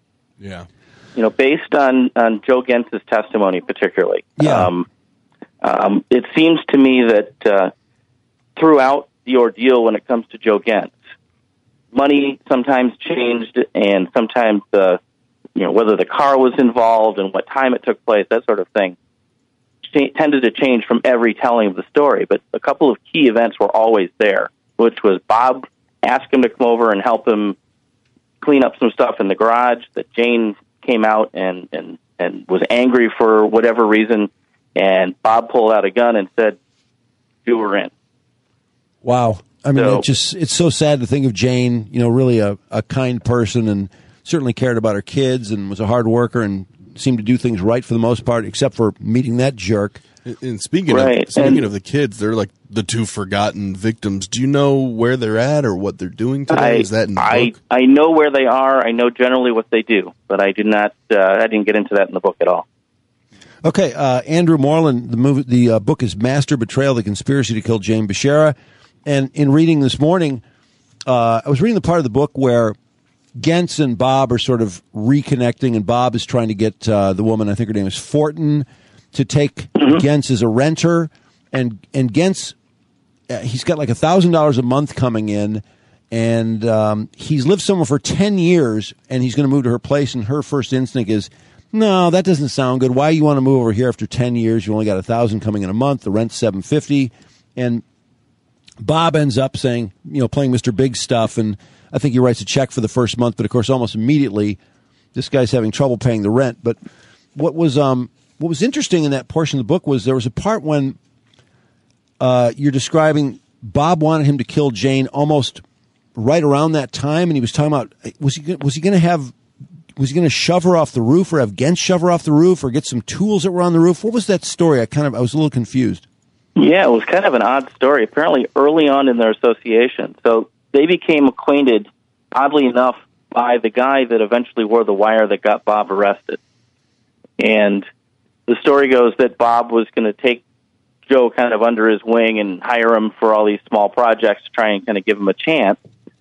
Yeah. You know, based on, on Joe Gentz's testimony particularly, Yeah. um, um, it seems to me that uh, throughout the ordeal when it comes to Joe Gentz, money sometimes changed, and sometimes, uh, you know, whether the car was involved and what time it took place, that sort of thing, ch- tended to change from every telling of the story. But a couple of key events were always there, which was Bob asked him to come over and help him clean up some stuff in the garage, that Jane came out and, and, and was angry for whatever reason, and Bob pulled out a gun and said, "Do her in." Wow. I mean, So- it just it's so sad to think of Jane, you know, really a, a kind person and certainly cared about her kids and was a hard worker and seemed to do things right for the most part, except for meeting that jerk. And- And speaking Right, of speaking and- of the kids, they're like the two forgotten victims. Do you know where they're at or what they're doing today? I, Is that in the I, book? I know where they are. I know generally what they do, but I did not. Uh, I didn't get into that in the book at all. Okay, uh, Andrew Moreland. The movie, the uh, book is "Master Betrayal: The Conspiracy to Kill Jane Bashara." And in reading this morning, uh, I was reading the part of the book where Gentz and Bob are sort of reconnecting, and Bob is trying to get uh, the woman, I think her name is Fortin, to take Gentz as a renter, and and Gentz, uh, he's got like a thousand dollars a month coming in, and um, he's lived somewhere for ten years, and he's going to move to her place, and her first instinct is, no, that doesn't sound good. Why you want to move over here after ten years? You only got a thousand coming in a month. The rent's seven fifty, and Bob ends up saying, you know, playing Mister Big Stuff, and I think he writes a check for the first month, but of course, almost immediately, this guy's having trouble paying the rent. But what was um what was interesting in that portion of the book was there was a part when uh, you're describing Bob wanted him to kill Jane almost right around that time, and he was talking about was he was he going to have was he going to shove her off the roof, or have Gentz shove her off the roof, or get some tools that were on the roof? What was that story? I kind of I was a little confused. Yeah, it was kind of an odd story. Apparently, early on in their association, so they became acquainted, oddly enough, by the guy that eventually wore the wire that got Bob arrested. And the story goes that Bob was going to take Joe kind of under his wing and hire him for all these small projects to try and kind of give him a chance.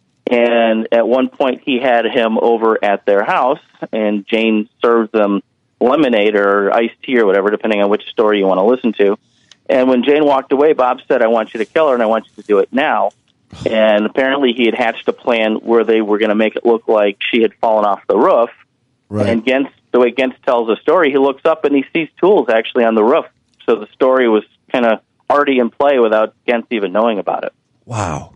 And at one point, he had him over at their house, and Jane served them lemonade or iced tea or whatever, depending on which story you want to listen to. And when Jane walked away, Bob said, "I want you to kill her, and I want you to do it now." And apparently he had hatched a plan where they were going to make it look like she had fallen off the roof. Right. And Gentz, the way Gentz tells the story, he looks up and he sees tools actually on the roof. So the story was kind of already in play without Gentz even knowing about it. Wow.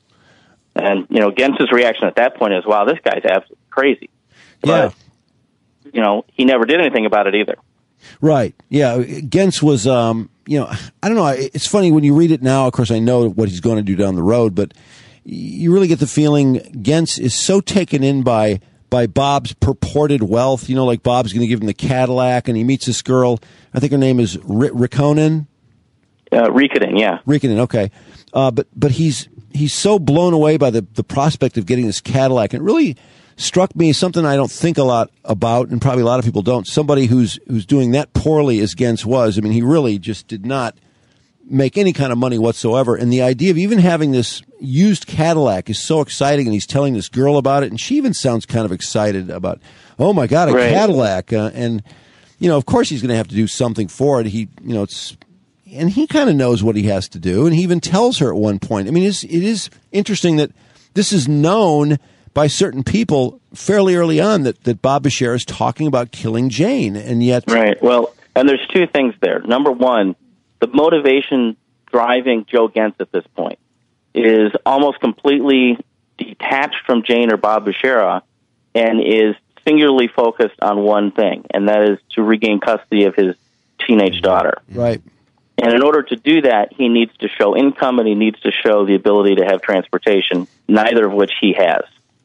And, you know, Gentz's reaction at that point is, wow, this guy's absolutely crazy. Yeah. But, you know, he never did anything about it either. Right. Yeah. Gentz was, um, you know, I don't know. It's funny when you read it now. Of course, I know what he's going to do down the road, but you really get the feeling Gentz is so taken in by by Bob's purported wealth. You know, like Bob's going to give him the Cadillac, and he meets this girl. I think her name is R- Rikkonen. Uh, Rikkonen, yeah. Rikkonen. Okay. Uh, but but he's he's so blown away by the the prospect of getting this Cadillac, and it really struck me as something I don't think a lot about, and probably a lot of people don't. Somebody who's who's doing that poorly as Gentz was. I mean, he really just did not make any kind of money whatsoever. And the idea of even having this used Cadillac is so exciting, and he's telling this girl about it, and she even sounds kind of excited about, oh my God, a Right. Cadillac. Uh, and, you know, of course he's going to have to do something for it. He, you know, it's, and he kind of knows what he has to do, and he even tells her at one point. I mean, it's, it is interesting that this is known by certain people fairly early on that, that Bob Bashara is talking about killing Jane, and yet... Right. Well, and there's two things there. Number one, the motivation driving Joe Gentz at this point is almost completely detached from Jane or Bob Bashara and is singularly focused on one thing, and that is to regain custody of his teenage daughter. Right. And in order to do that, he needs to show income and he needs to show the ability to have transportation, neither of which he has.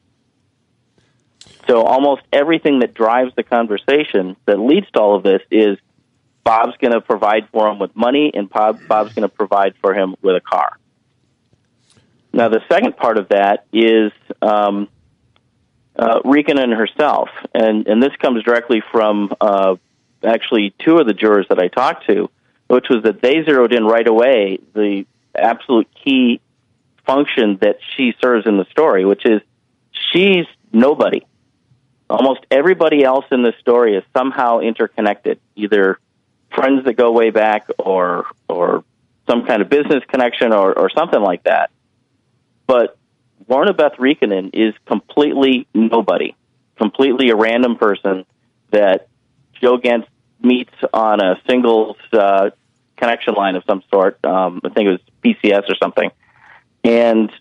So almost everything that drives the conversation that leads to all of this is Bob's going to provide for him with money, and Bob, Bob's going to provide for him with a car. Now, the second part of that is um, uh, Rikkonen herself, and, and this comes directly from uh, actually two of the jurors that I talked to, which was that they zeroed in right away the absolute key function that she serves in the story, which is she's nobody. almost everybody else in this story is somehow interconnected, either friends that go way back or or some kind of business connection or, or something like that. But Lorna Beth Riekenen is completely nobody, completely a random person that Joe Gentz meets on a singles uh, connection line of some sort. Um, I think it was P C S or something. And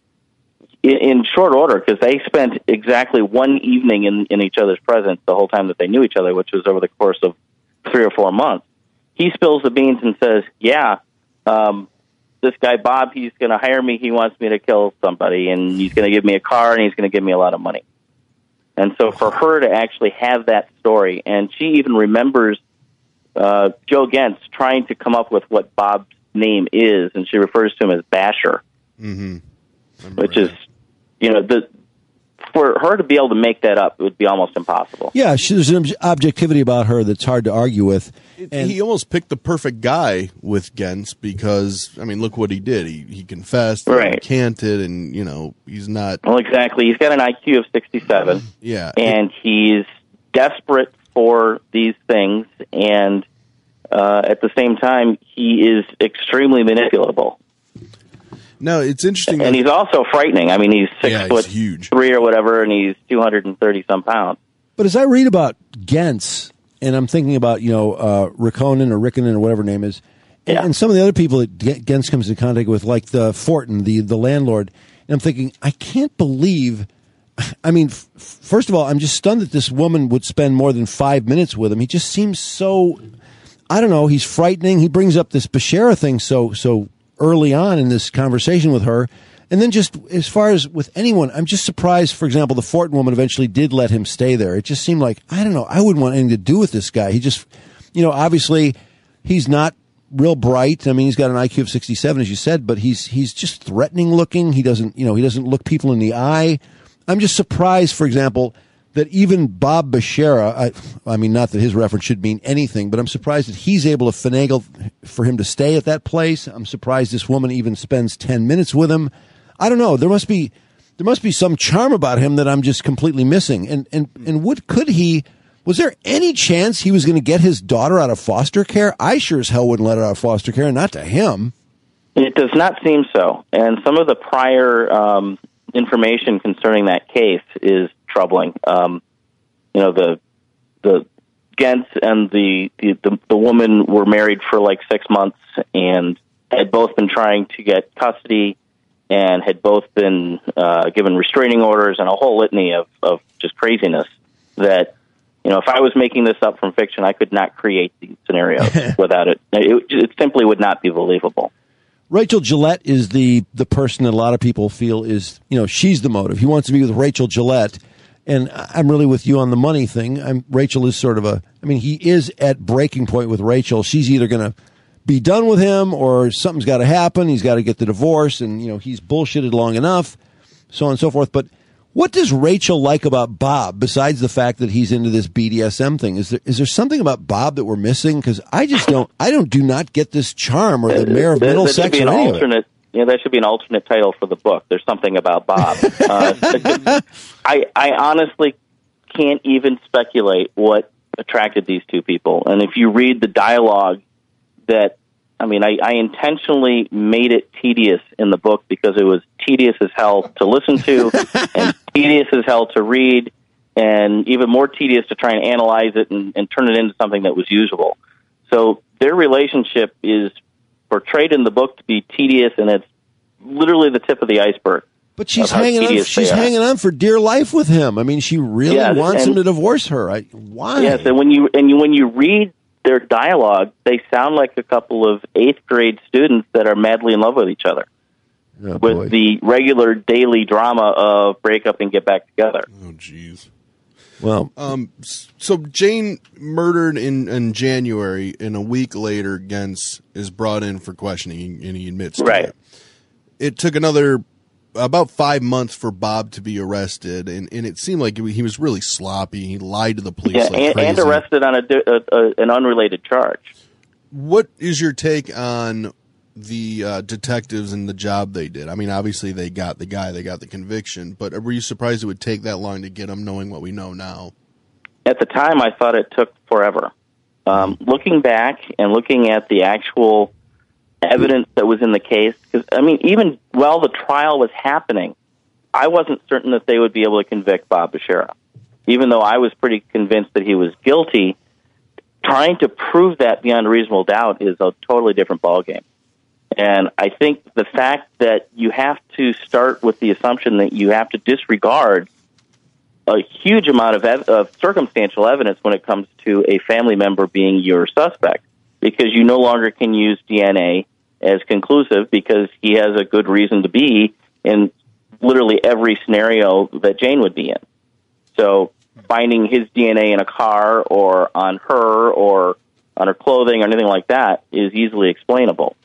in, in short order, because they spent exactly one evening in, in each other's presence the whole time that they knew each other, which was over the course of three or four months, he spills the beans and says, yeah, um, this guy Bob, he's going to hire me. He wants me to kill somebody, and he's going to give me a car, and he's going to give me a lot of money. And so for her to actually have that story, and she even remembers uh, Joe Gentz trying to come up with what Bob's name is, and she refers to him as Basher, Mm-hmm. which is, you know, the for her to be able to make that up would be almost impossible. Yeah, she, there's an ob- objectivity about her that's hard to argue with. And he almost picked the perfect guy with Gentz because, I mean, look what he did. He he confessed, Right. he recanted, and, you know, he's not... Well, exactly. He's got an I Q of sixty-seven. Yeah. And he's desperate for these things, and uh, at the same time, he is extremely manipulable. No, it's interesting. And he's also frightening. I mean, he's six Yeah, he's foot huge. three or whatever, and he's two hundred thirty some pounds. But as I read about Gentz, and I'm thinking about, you know, uh, Rikkonen or Rickinen or whatever her name is, and, and some of the other people that G- Gentz comes in contact with, like the Fortin, the, the landlord, and I'm thinking, I can't believe, I mean, f- first of all, I'm just stunned that this woman would spend more than five minutes with him. He just seems so, I don't know, he's frightening. He brings up this Bashara thing so so early on in this conversation with her. And then just as far as with anyone, I'm just surprised, for example, the Fortin woman eventually did let him stay there. It just seemed like, I don't know, I wouldn't want anything to do with this guy. He just, you know, obviously he's not real bright. I mean, he's got an I Q of sixty-seven, as you said, but he's he's just threatening looking. He doesn't, you know, he doesn't look people in the eye. I'm just surprised, for example, that even Bob Bashara, I, I mean, not that his reference should mean anything, but I'm surprised that he's able to finagle for him to stay at that place. I'm surprised this woman even spends ten minutes with him. I don't know. There must be there must be some charm about him that I'm just completely missing. And and and what could he? Was there any chance he was going to get his daughter out of foster care? I sure as hell wouldn't let her out of foster care, not to him. It does not seem so. And some of the prior um, information concerning that case is troubling. Um, you know, the the Gentz and the, the, the, the woman were married for like six months and had both been trying to get custody and had both been uh, given restraining orders and a whole litany of, of just craziness that, you know, if I was making this up from fiction, I could not create these scenarios without it. it. It simply would not be believable. Rachel Gillette is the, the person that a lot of people feel is, you know, she's the motive. He wants to be with Rachel Gillette. And I'm really with you on the money thing. I'm, Rachel is sort of a, I mean, he is at breaking point with Rachel. She's either going to be done with him or something's got to happen. He's got to get the divorce and, you know, he's bullshitted long enough, so on and so forth. But what does Rachel like about Bob besides the fact that he's into this B D S M thing? Is there, is there something about Bob that we're missing? Because I just don't, I don't, do not get this charm or the mayor of That- that Middlesex should be or an any of it. alternate. Yeah, that should be an alternate title for the book. There's something about Bob. Uh, I I honestly can't even speculate what attracted these two people. And if you read the dialogue, that I mean, I, I intentionally made it tedious in the book because it was tedious as hell to listen to, and tedious as hell to read, and even more tedious to try and analyze it and, and turn it into something that was usable. So their relationship is portrayed in the book to be tedious, and it's literally the tip of the iceberg. But she's of how hanging on. tedious She's they are. hanging on for dear life with him. I mean, she really Yes, wants him and- to divorce her. I, why? Yes, and when you and you, when you read their dialogue, they sound like a couple of eighth grade students that are madly in love with each other, Oh, with boy. the regular daily drama of break up and get back together. Oh, jeez. Well, um, s- so Jane murdered in, in January, and a week later, Gentz is brought in for questioning, and he admits to Right. it. It took another about five months for Bob to be arrested, and, and it seemed like he was really sloppy. He lied to the police Yeah, like and, crazy. and arrested on a, di- a, a an unrelated charge. What is your take on the uh, detectives and the job they did? I mean, obviously they got the guy, they got the conviction, but were you surprised it would take that long to get him, knowing what we know now? At the time, I thought it took forever. Um, looking back and looking at the actual evidence that was in the case, because, I mean, even while the trial was happening, I wasn't certain that they would be able to convict Bob Bashara. Even though I was pretty convinced that he was guilty, trying to prove that beyond reasonable doubt is a totally different ballgame. And I think the fact that you have to start with the assumption that you have to disregard a huge amount of, ev- of circumstantial evidence when it comes to a family member being your suspect, because you no longer can use D N A as conclusive because he has a good reason to be in literally every scenario that Jane would be in. So finding his D N A in a car or on her or on her clothing or anything like that is easily explainable.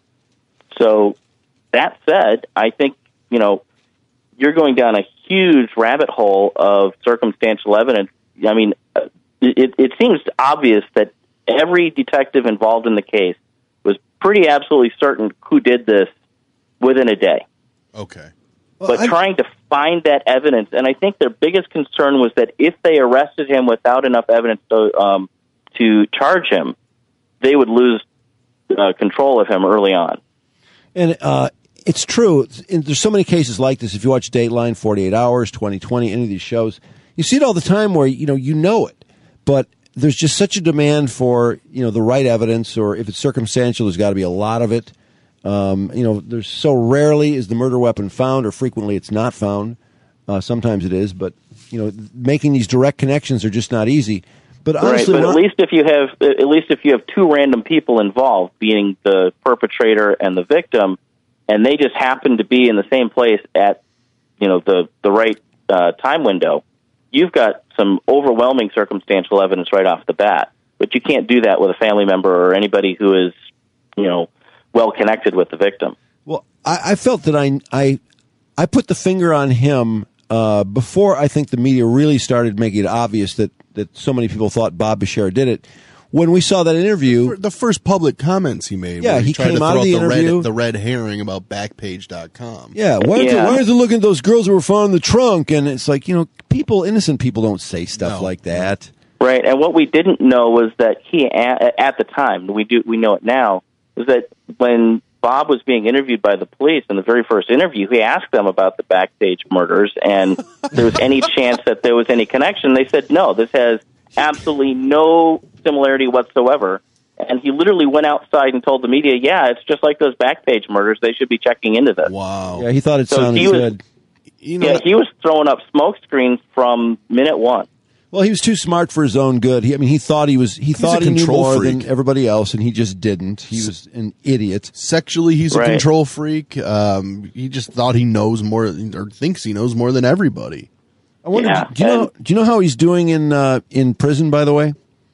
So that said, I think, you know, you're going down a huge rabbit hole of circumstantial evidence. I mean, it, it seems obvious that every detective involved in the case was pretty absolutely certain who did this within a day. Okay. Well, but I... trying to find that evidence, and I think their biggest concern was that if they arrested him without enough evidence to, um, to charge him, they would lose uh, control of him early on. And uh, it's true. And there's so many cases like this. If you watch Dateline, forty-eight hours, twenty twenty, any of these shows, you see it all the time where, you know, you know it. But there's just such a demand for, you know, the right evidence, or if it's circumstantial, there's got to be a lot of it. Um, you know, there's so rarely is the murder weapon found, or frequently it's not found. Uh, sometimes it is, but, you know, making these direct connections are just not easy. But honestly, right, but at least if you have at least if you have two random people involved, being the perpetrator and the victim, and they just happen to be in the same place at, you know, the the right uh, time window, you've got some overwhelming circumstantial evidence right off the bat. But you can't do that with a family member or anybody who is, you know, well connected with the victim. Well, I, I felt that I I I put the finger on him uh, before I think the media really started making it obvious that. that so many people thought Bob Bashara did it. When we saw that interview... The first public comments he made. Yeah, he, he tried came to out throw of the the interview. Red, the red herring about Backpage dot com. Yeah, why, yeah. Is it, why is it looking at those girls who were found in the trunk? And it's like, you know, people, innocent people don't say stuff No. like that. Right, and what we didn't know was that he, at, at the time, we do we know it now, was that when Bob was being interviewed by the police in the very first interview, he asked them about the Backpage murders, and if there was any chance that there was any connection. They said, no, this has absolutely no similarity whatsoever. And he literally went outside and told the media, yeah, it's just like those Backpage murders. They should be checking into this. Wow. Yeah, he thought it So sounded he was- good. You know, Yeah, he was throwing up smoke screens from minute one. Well, he was too smart for his own good. He, I mean, he thought he was. He thought a he knew control more freak. than everybody else, and he just didn't. He was an idiot. Sexually, he's Right. a control freak. Um, he just thought he knows more, or thinks he knows more than everybody. I wonder. Yeah, do you know? and- Do you know how he's doing in uh, in prison? By the way.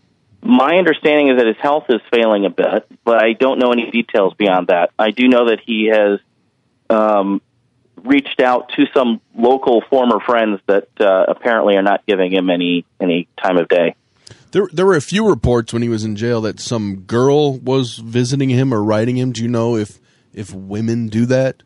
My understanding is that his health is failing a bit, but I don't know any details beyond that. I do know that he has um, reached out to some local former friends that uh, apparently are not giving him any, any time of day. There, there were a few reports when he was in jail that some girl was visiting him or writing him. Do you know if if women do that?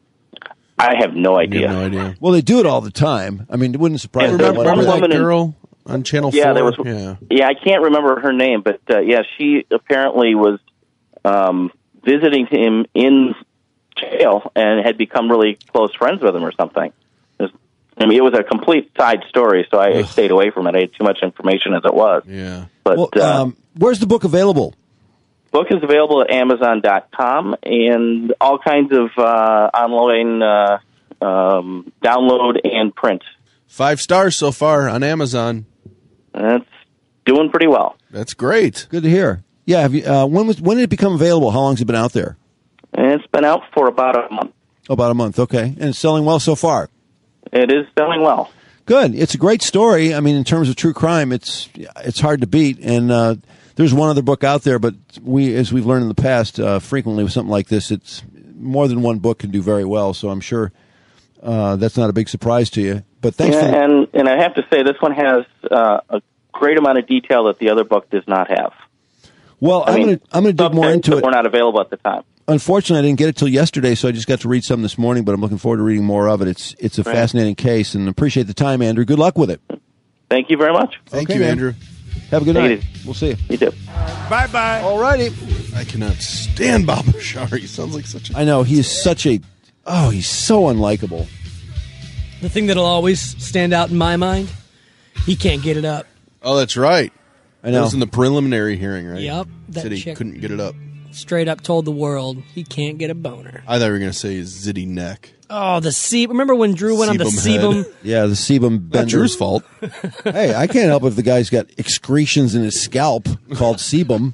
I have no You idea. have no idea. Well, they do it all the time. I mean, it wouldn't surprise And me. there was Remember one that woman in- girl on Channel Yeah, four? there was. Yeah. Yeah, I can't remember her name, but uh, yeah, she apparently was um, visiting him in jail and had become really close friends with him or something. It was, I mean, it was a complete side story, so I Ugh. stayed away from it. I had too much information as it was. Yeah. But Well, uh, um, where's the book available? book is available at Amazon dot com and all kinds of uh, online uh, um, download and print. Five stars so far on Amazon. That's doing pretty well. That's great. Good to hear. Yeah. Have you, uh, when was when did it become available? How long has it been out there? And it's been out for about a month. Oh, about a month. Okay, and it's selling well so far. It is selling well. Good. It's a great story. I mean, in terms of true crime, it's it's hard to beat. And uh, there's one other book out there, but we, as we've learned in the past, uh, frequently with something like this, it's more than one book can do very well. So I'm sure uh, that's not a big surprise to you. But thanks yeah, for the, and and I have to say this one has uh, a great amount of detail that the other book does not have. well. I I'm mean, going to I'm going to dig more subtext into that it. were not available at the time. unfortunately, I didn't get it till yesterday, so I just got to read some this morning, but I'm looking forward to reading more of it. It's it's a Right. fascinating case, and appreciate the time, Andrew. Good luck with it. Thank you very much. Thank Okay, you, man. Andrew. Have a good Take night. it We'll see you. You too. Bye-bye. All righty. I cannot stand Bob Bashar. He sounds like such a... I know, he is such a... Oh, he's so unlikable. The thing that'll always stand out in my mind, he can't get it up. Oh, that's right. I know. That was in the preliminary hearing, right? Yep, that Said he chick- couldn't get it up. Straight up told the world he can't get a boner. I thought you were going to say his zitty neck. Oh, the sebum. Remember when Drew went on the Sebum sebum? head. Yeah, the sebum bender. Not Drew's fault. Hey, I can't help if the guy's got excretions in his scalp called sebum.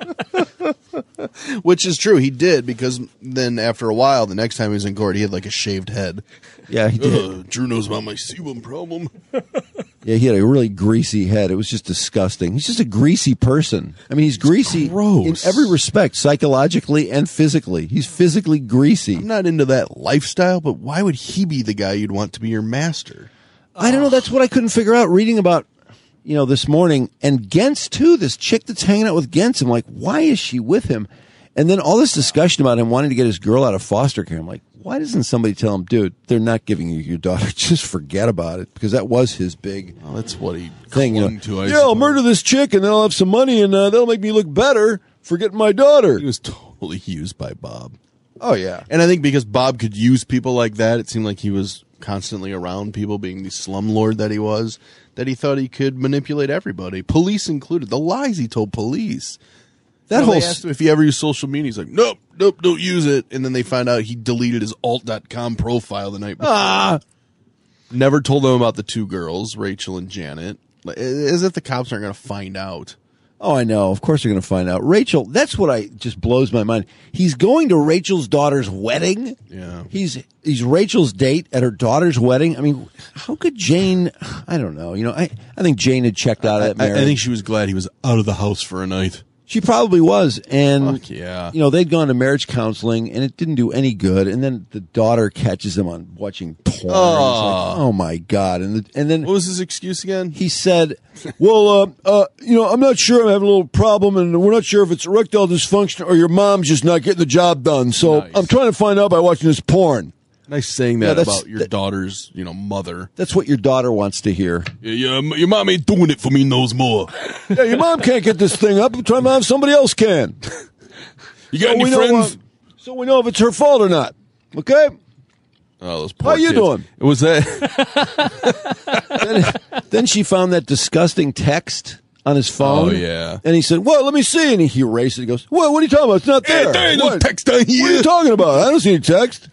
Which is true. He did, because then after a while, the next time he was in court, he had like a shaved head. Yeah, he did. Ugh, Drew knows about my sebum problem. Yeah, he had a really greasy head. It was just disgusting. He's just a greasy person. I mean, he's greasy gross. in every respect, psychologically and physically. He's physically greasy. I'm not into that lifestyle, but why would he be the guy you'd want to be your master? I don't know. That's what I couldn't figure out reading about, you know, this morning. And Gentz, too, this chick that's hanging out with Gentz. I'm like, why is she with him? And then all this discussion about him wanting to get his girl out of foster care. I'm like, why doesn't somebody tell him, dude, they're not giving you your daughter. Just forget about it. Because that was his big Well, that's what he thing. You know, clung to, I yeah, I'll suppose. murder this chick and then I'll have some money and uh, that'll make me look better for getting my daughter. He was totally used by Bob. Oh, yeah. And I think because Bob could use people like that, it seemed like he was constantly around people, being the slumlord that he was, that he thought he could manipulate everybody, police included. The lies he told police. That That whole they asked him if he ever used social media. He's like, nope, nope, don't use it. And then they find out he deleted his alt dot com profile the night before. Ah. Never told them about the two girls, Rachel and Janet. Like, as if the cops aren't going to find out. Oh, I know. Of course they're going to find out. Rachel, that's what I just blows my mind. He's going to Rachel's daughter's wedding. Yeah. He's he's Rachel's date at her daughter's wedding. I mean, how could Jane, I don't know. You know, I, I think Jane had checked out of that I, I marriage. think she was glad he was out of the house for a night. She probably was. And, Fuck yeah. you know, they'd gone to marriage counseling and it didn't do any good. And then the daughter catches him on watching porn. It's Oh. like, oh my God. And, the, and then What was his excuse again? he said, well, uh, uh, you know, I'm not sure. I'm having a little problem and we're not sure if it's erectile dysfunction or your mom's just not getting the job done. So Nice. I'm trying to find out by watching this porn. Nice saying Yeah, that that's- about your that- daughter's, you know, mother. That's what your daughter wants to hear. Yeah, yeah, m- your mom ain't doing it for me knows more. Yeah, your mom can't get this thing up. I'm trying to have somebody else can. You got So any we know, friends? uh, so we know if it's her fault or not. Okay? Oh, those poor How you kids. doing? It was that. then, then she found that disgusting text on his phone. Oh, yeah. And he said, well, let me see. And he erased it. He goes, well, what are you talking about? It's not Hey, there. there ain't no What? text down here. What are you talking about? I don't see any text.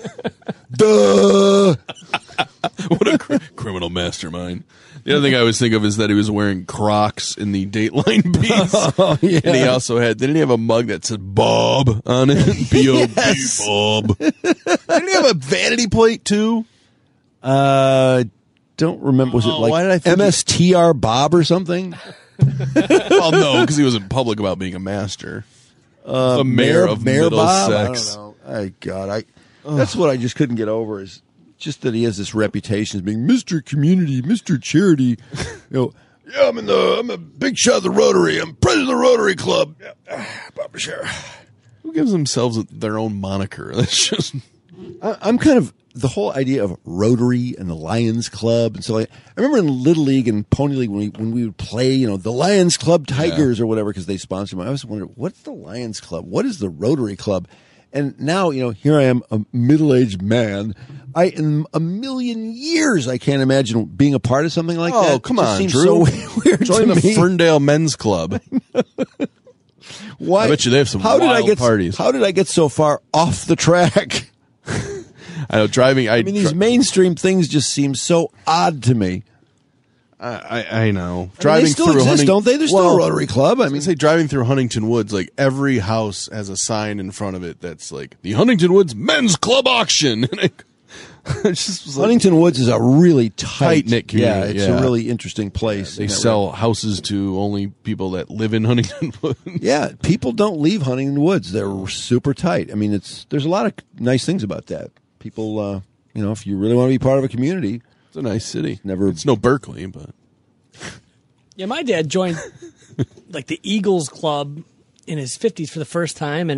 Duh. What a cr- criminal mastermind. The other thing I always think of is that he was wearing Crocs in the Dateline piece. Oh, yeah. And he also had, didn't he have a mug that said Bob on it? B O B, Yes. Bob. Didn't he have a vanity plate too? Uh, don't remember. Was it Oh, like why did I think M S T R Bob or something? Well, no, because he wasn't public about being a master. Uh, the mayor, of Mayor Bob? Middlesex. I don't know. My God, I. That's what I just couldn't get over is just that he has this reputation as being Mister Community, Mister Charity. You know, yeah, I'm in the, I'm a big shot of the Rotary. I'm president of the Rotary Club. Yeah, Bob Bashar. Who gives themselves their own moniker? That's just. I, I'm kind of the whole idea of Rotary and the Lions Club and so like. I remember in Little League and Pony League when we when we would play, you know, the Lions Club Tigers or whatever because they sponsored me. I was wondering, what's the Lions Club? What is the Rotary Club? And now, you know, here I am, a middle-aged man. I, in a million years, I can't imagine being a part of something like that. Oh, come It just on, seems Drew. so weird Join to the me. Ferndale Men's Club. Why? I bet you they have some how did I wild get, parties. How did I get so far off the track? I know driving. I, I mean, these mainstream things just seem so odd to me. I, I, I know. I mean, Driving they still through exist, Hunting- don't they? There's still Well, a Rotary Club. I I mean, mean, say driving through Huntington Woods, like every house has a sign in front of it that's like the Huntington Woods Men's Club Auction. And it, it's just was like, Huntington Woods is a really tight, Tight-knit Yeah, community, it's yeah. a really interesting place. they in that sell houses to only people that live in Huntington Woods. Yeah, people don't leave Huntington Woods. They're super tight. I mean, it's there's a lot of nice things about that. People, uh, you know, if you really want to be part of a community, It's a nice city. Never. It's no Berkeley, but Yeah, my dad joined like the Eagles Club in his fifties for the first time, and I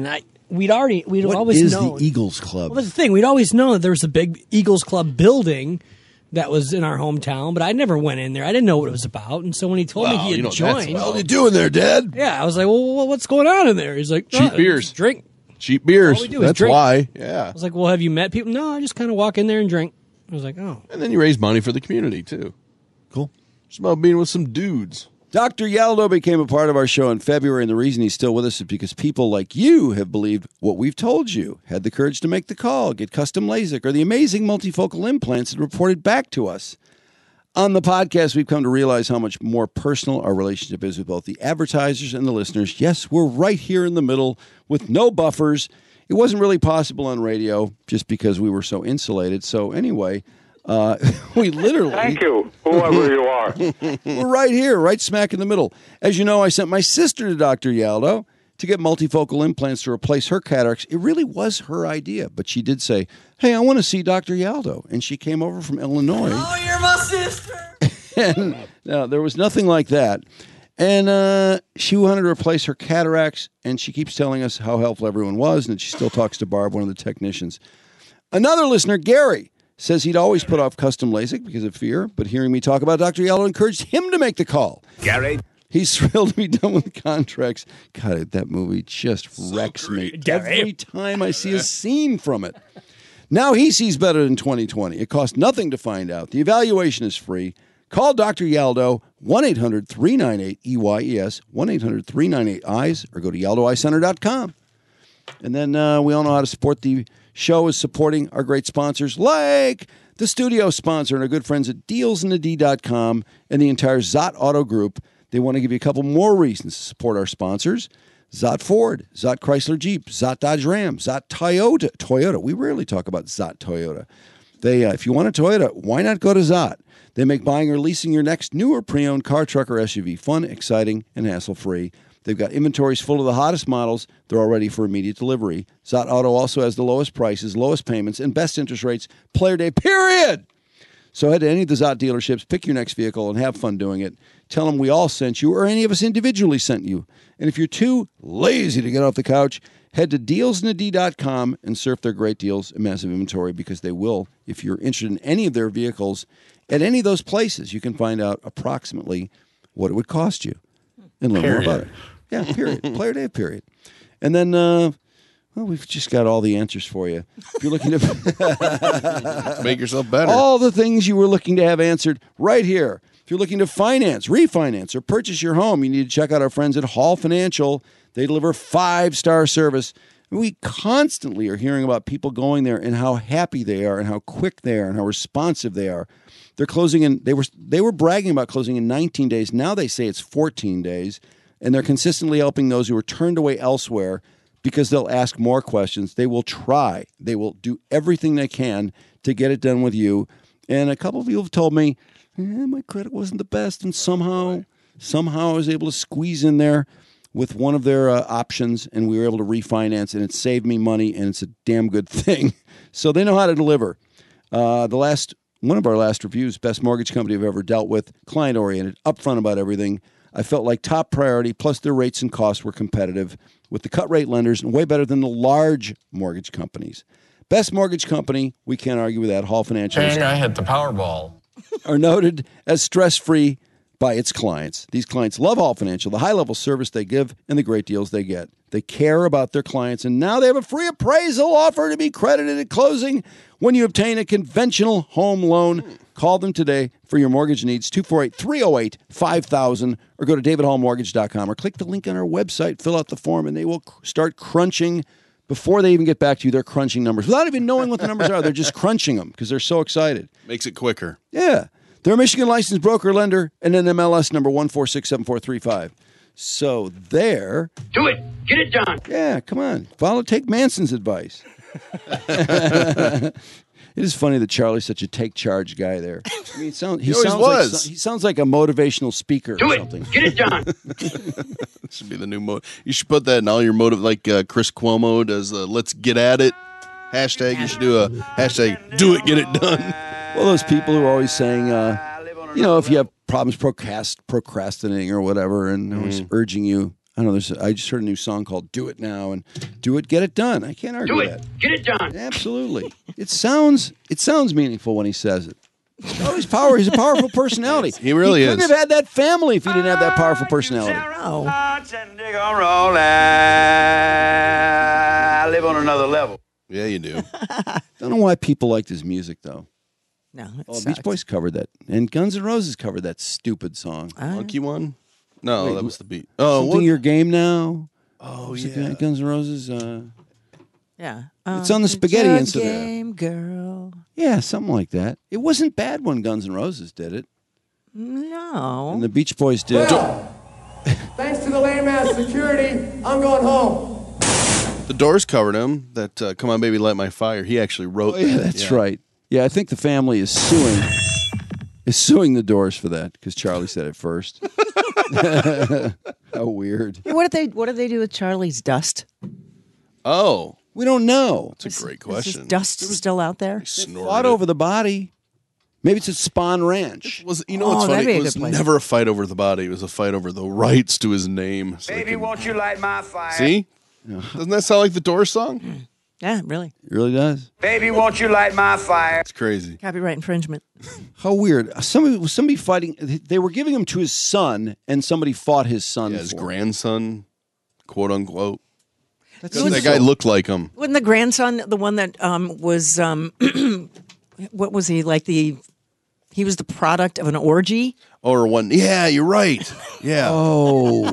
we'd already we'd What always is known the Eagles Club? Well, that's the thing. We'd always known that there was a big Eagles Club building that was in our hometown, but I never went in there. I didn't know what it was about, and so when he told me Wow, he had you know, that's- joined, what are you doing there, Dad? Yeah, I was like, well, what's going on in there? He's like, Cheap "Oh, beers. drink. Cheap beers. All we do is That's drink." why. I Yeah. was like, well, have you met people? No, I just kind of walk in there and drink. I was like, oh. And then you raise money for the community, too. Cool. It's about being with some dudes. Doctor Yaldo became a part of our show in February, and the reason he's still with us is because people like you have believed what we've told you, had the courage to make the call, get custom LASIK, or the amazing multifocal implants and reported back to us. On the podcast, we've come to realize how much more personal our relationship is with both the advertisers and the listeners. Yes, we're right here in the middle with no buffers. It wasn't really possible on radio just because we were so insulated. So anyway, uh, we literally... Thank you, whoever you are. We're right here, right smack in the middle. As you know, I sent my sister to Doctor Yaldo to get multifocal implants to replace her cataracts. It really was her idea, but she did say, hey, I want to see Doctor Yaldo. And she came over from Illinois. Oh, you're my sister. And no, there was nothing like that. And uh, she wanted to replace her cataracts, and she keeps telling us how helpful everyone was, and that she still talks to Barb, one of the technicians. Another listener, Gary, says he'd always put off custom LASIK because of fear, but hearing me talk about Doctor Yaldo encouraged him to make the call. Gary. He's thrilled to be done with contracts. God, that movie just wrecks me every time I see a scene from it. Now he sees better than twenty twenty. It costs nothing to find out. The evaluation is free. Call Doctor Yaldo, one eight hundred three nine eight E Y E S, one eight hundred three nine eight eyes, or go to yaldo eye center dot com. And then uh, we all know how to support the show is supporting our great sponsors like the studio sponsor and our good friends at deals in the d dot com and the entire Zott Auto Group. They want to give you a couple more reasons to support our sponsors. Zott Ford, Zott Chrysler Jeep, Zott Dodge Ram, Zott Toyota. Toyota. We rarely talk about Zott Toyota. They, uh, if you want a Toyota, why not go to Zott? They make buying or leasing your next new or pre-owned car, truck, or S U V fun, exciting, and hassle-free. They've got inventories full of the hottest models. They're all ready for immediate delivery. Zott Auto also has the lowest prices, lowest payments, and best interest rates, player day, period. So head to any of the Zott dealerships, pick your next vehicle, and have fun doing it. Tell them we all sent you, or any of us individually sent you. And if you're too lazy to get off the couch, head to deals in the d dot com and surf their great deals and massive inventory, because they will, if you're interested in any of their vehicles, at any of those places, you can find out approximately what it would cost you and learn Period. more about it. Yeah, period. Player day, period. And then, uh, well, we've just got all the answers for you. If you're looking to make yourself better, all the things you were looking to have answered right here. If you're looking to finance, refinance, or purchase your home, you need to check out our friends at Hall Financial. They deliver five-star service. We constantly are hearing about people going there and how happy they are and how quick they are and how responsive they are. They're closing in, they were they were bragging about closing in nineteen days. Now they say it's fourteen days, and they're consistently helping those who are turned away elsewhere because they'll ask more questions. They will try. They will do everything they can to get it done with you. And a couple of you have told me, eh, my credit wasn't the best, and somehow, somehow I was able to squeeze in there with one of their uh, options, and we were able to refinance, and it saved me money, and it's a damn good thing. So they know how to deliver. Uh, the last one of our last reviews, best mortgage company I've ever dealt with, client-oriented, upfront about everything. I felt like top priority, plus their rates and costs were competitive with the cut-rate lenders and way better than the large mortgage companies. Best mortgage company, we can't argue with that. Hall Financial Dang, I hit the Powerball. are noted as stress-free by its clients. These clients love Hall Financial, the high-level service they give, and the great deals they get. They care about their clients, and now they have a free appraisal offer to be credited at closing when you obtain a conventional home loan. Call them today for your mortgage needs, two four eight, three oh eight, five thousand, or go to david hall mortgage dot com or click the link on our website, fill out the form, and they will cr- start crunching. Before they even get back to you, they're crunching numbers. Without even knowing what the numbers are, they're just crunching them because they're so excited. Makes it quicker. Yeah. They're a Michigan licensed broker lender and an M L S number one four six seven four three five. So there. Do it. Get it done. Yeah, come on. Follow, take Manson's advice. It is funny that Charlie's such a take charge guy there. I mean, it sound, he, He always sounds was. Like, he sounds like a motivational speaker Do or it. something. Get it done. Should be the new mode. You should put that in all your motive, like uh, Chris Cuomo does. Uh, Let's get at it. Hashtag. You should do a hashtag. Do it. Get it done. Well, those people who are always saying, uh, you know, if you have problems procrast- procrastinating or whatever, and always urging you I don't know. There's. I just heard a new song called "Do It Now" and "Do It, Get It Done." I can't argue Do it. that. Get it done. Absolutely. It sounds. It sounds meaningful when he says it. Charlie's power. He's a powerful personality. He really he is. couldn't have had that family if he didn't have that powerful personality. Oh. I live on another level. Yeah, you do. Don't know why people liked his music though. No, it Oh, sucks. Beach Boys covered that, and Guns N' Roses covered that stupid song. Monkey one? No, Wait, that was the beat. Oh, Something what? Your Game Now. Oh, Was it yeah. Guns N' Roses. Uh, Yeah. It's on the spaghetti Your incident. Game, girl. yeah, something like that. It wasn't bad when Guns N' Roses did it, No. and the Beach Boys did. Well, thanks to the lame ass security, I'm going home. The Doors covered him. That uh, "Come On Baby, Light My Fire." He actually wrote. Oh, yeah, that. that's right. Yeah, I think the family is suing is suing the Doors for that because Charlie said it first. How weird. Hey, what did they What did they do with Charlie's dust? Oh, We don't know. that's a great Is question. his dust still out there? Snorted Fought it. over the body. Maybe it's at Spawn Ranch. Was you know Oh, what's that'd funny? be a It was good place. never a fight over the body. It was a fight over the rights to his name. So they Baby, could- won't you light my fire? See? Doesn't that sound like the Doors song? Yeah, really. It really does. Baby, won't you light my fire? It's crazy. Copyright infringement. How weird. Somebody was somebody fighting. They were giving him to his son, and somebody fought his son. Yeah, his for him. grandson, quote unquote. That's Doesn't that guy look like him? Wasn't the grandson the one that um, was, um, what was he, like the, he was the product of an orgy? Or one? Yeah, you're right. Yeah. Oh.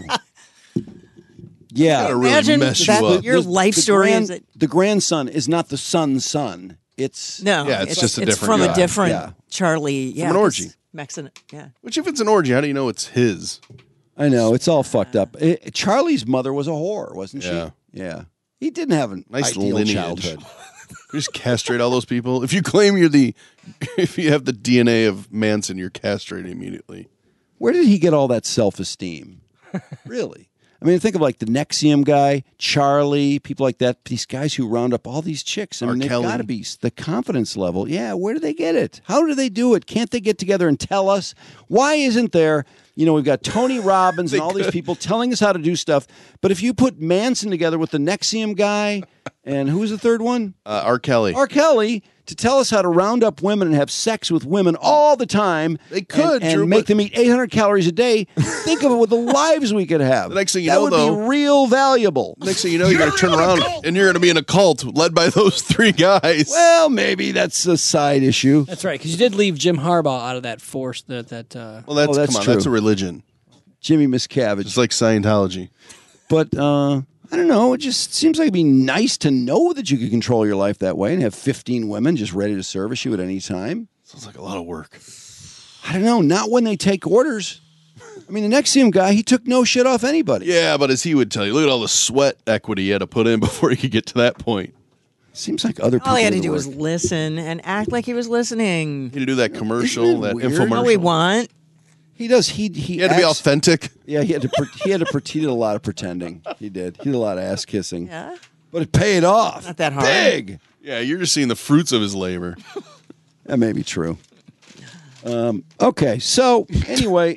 Yeah. Gotta really Imagine mess that- you up. your life story grand- is that- the grandson is not the son's son. It's No. Yeah, it's just a it's different from guy. a different Yeah. Charlie. Yeah, an orgy. Mexican. Yeah. Which, if it's an orgy, how do you know it's his? I know it's all fucked up. It- Charlie's mother was a whore, wasn't Yeah. she? Yeah. He didn't have a Nice ideal lineage. childhood. Just castrate all those people. If you claim you're the, if you have the D N A of Manson, you're castrated immediately. Where did he get all that self-esteem? Really? I mean, think of like the Nexium guy, Charlie, people like that. These guys who round up all these chicks. I R. mean, they've Kelly. got to be the confidence level. Yeah, where do they get it? How do they do it? Can't they get together and tell us? Why isn't there? You know, we've got Tony Robbins and all these people telling us how to do stuff. But if you put Manson together with the Nexium guy, and who was the third one? Uh, R. Kelly. R. Kelly, to tell us how to round up women and have sex with women all the time. They could, and, and Drew, make but- them eat eight hundred calories a day. Think of it with the lives we could have. The next thing you that know, would though- be real valuable. Next thing you know, you're going to turn around and you're going to be in a cult led by those three guys. Well, maybe that's a side issue. That's right, because you did leave Jim Harbaugh out of that force. That that. Uh, Well, that's, Oh, that's come on, true. that's a religion. Jimmy Miscavige. It's like Scientology. But uh, I don't know. It just seems like it'd be nice to know that you could control your life that way and have fifteen women just ready to service you at any time. Sounds like a lot of work. I don't know. Not when they take orders. I mean, the Nexium guy, he took no shit off anybody. Yeah, but as he would tell you, look at all the sweat equity he had to put in before he could get to that point. Seems like other people. All he had to would do work. was listen and act like he was listening. He had to do that commercial, Isn't it that weird? infomercial. All we want. He does. He he, He had to be acts- authentic. Yeah, he had to. pre- He had to. pre- He did a lot of pretending. He did. He did a lot of ass kissing. Yeah. But it paid off. Not that hard. Big. Yeah, you're just seeing the fruits of his labor. That may be true. Um, okay, so anyway,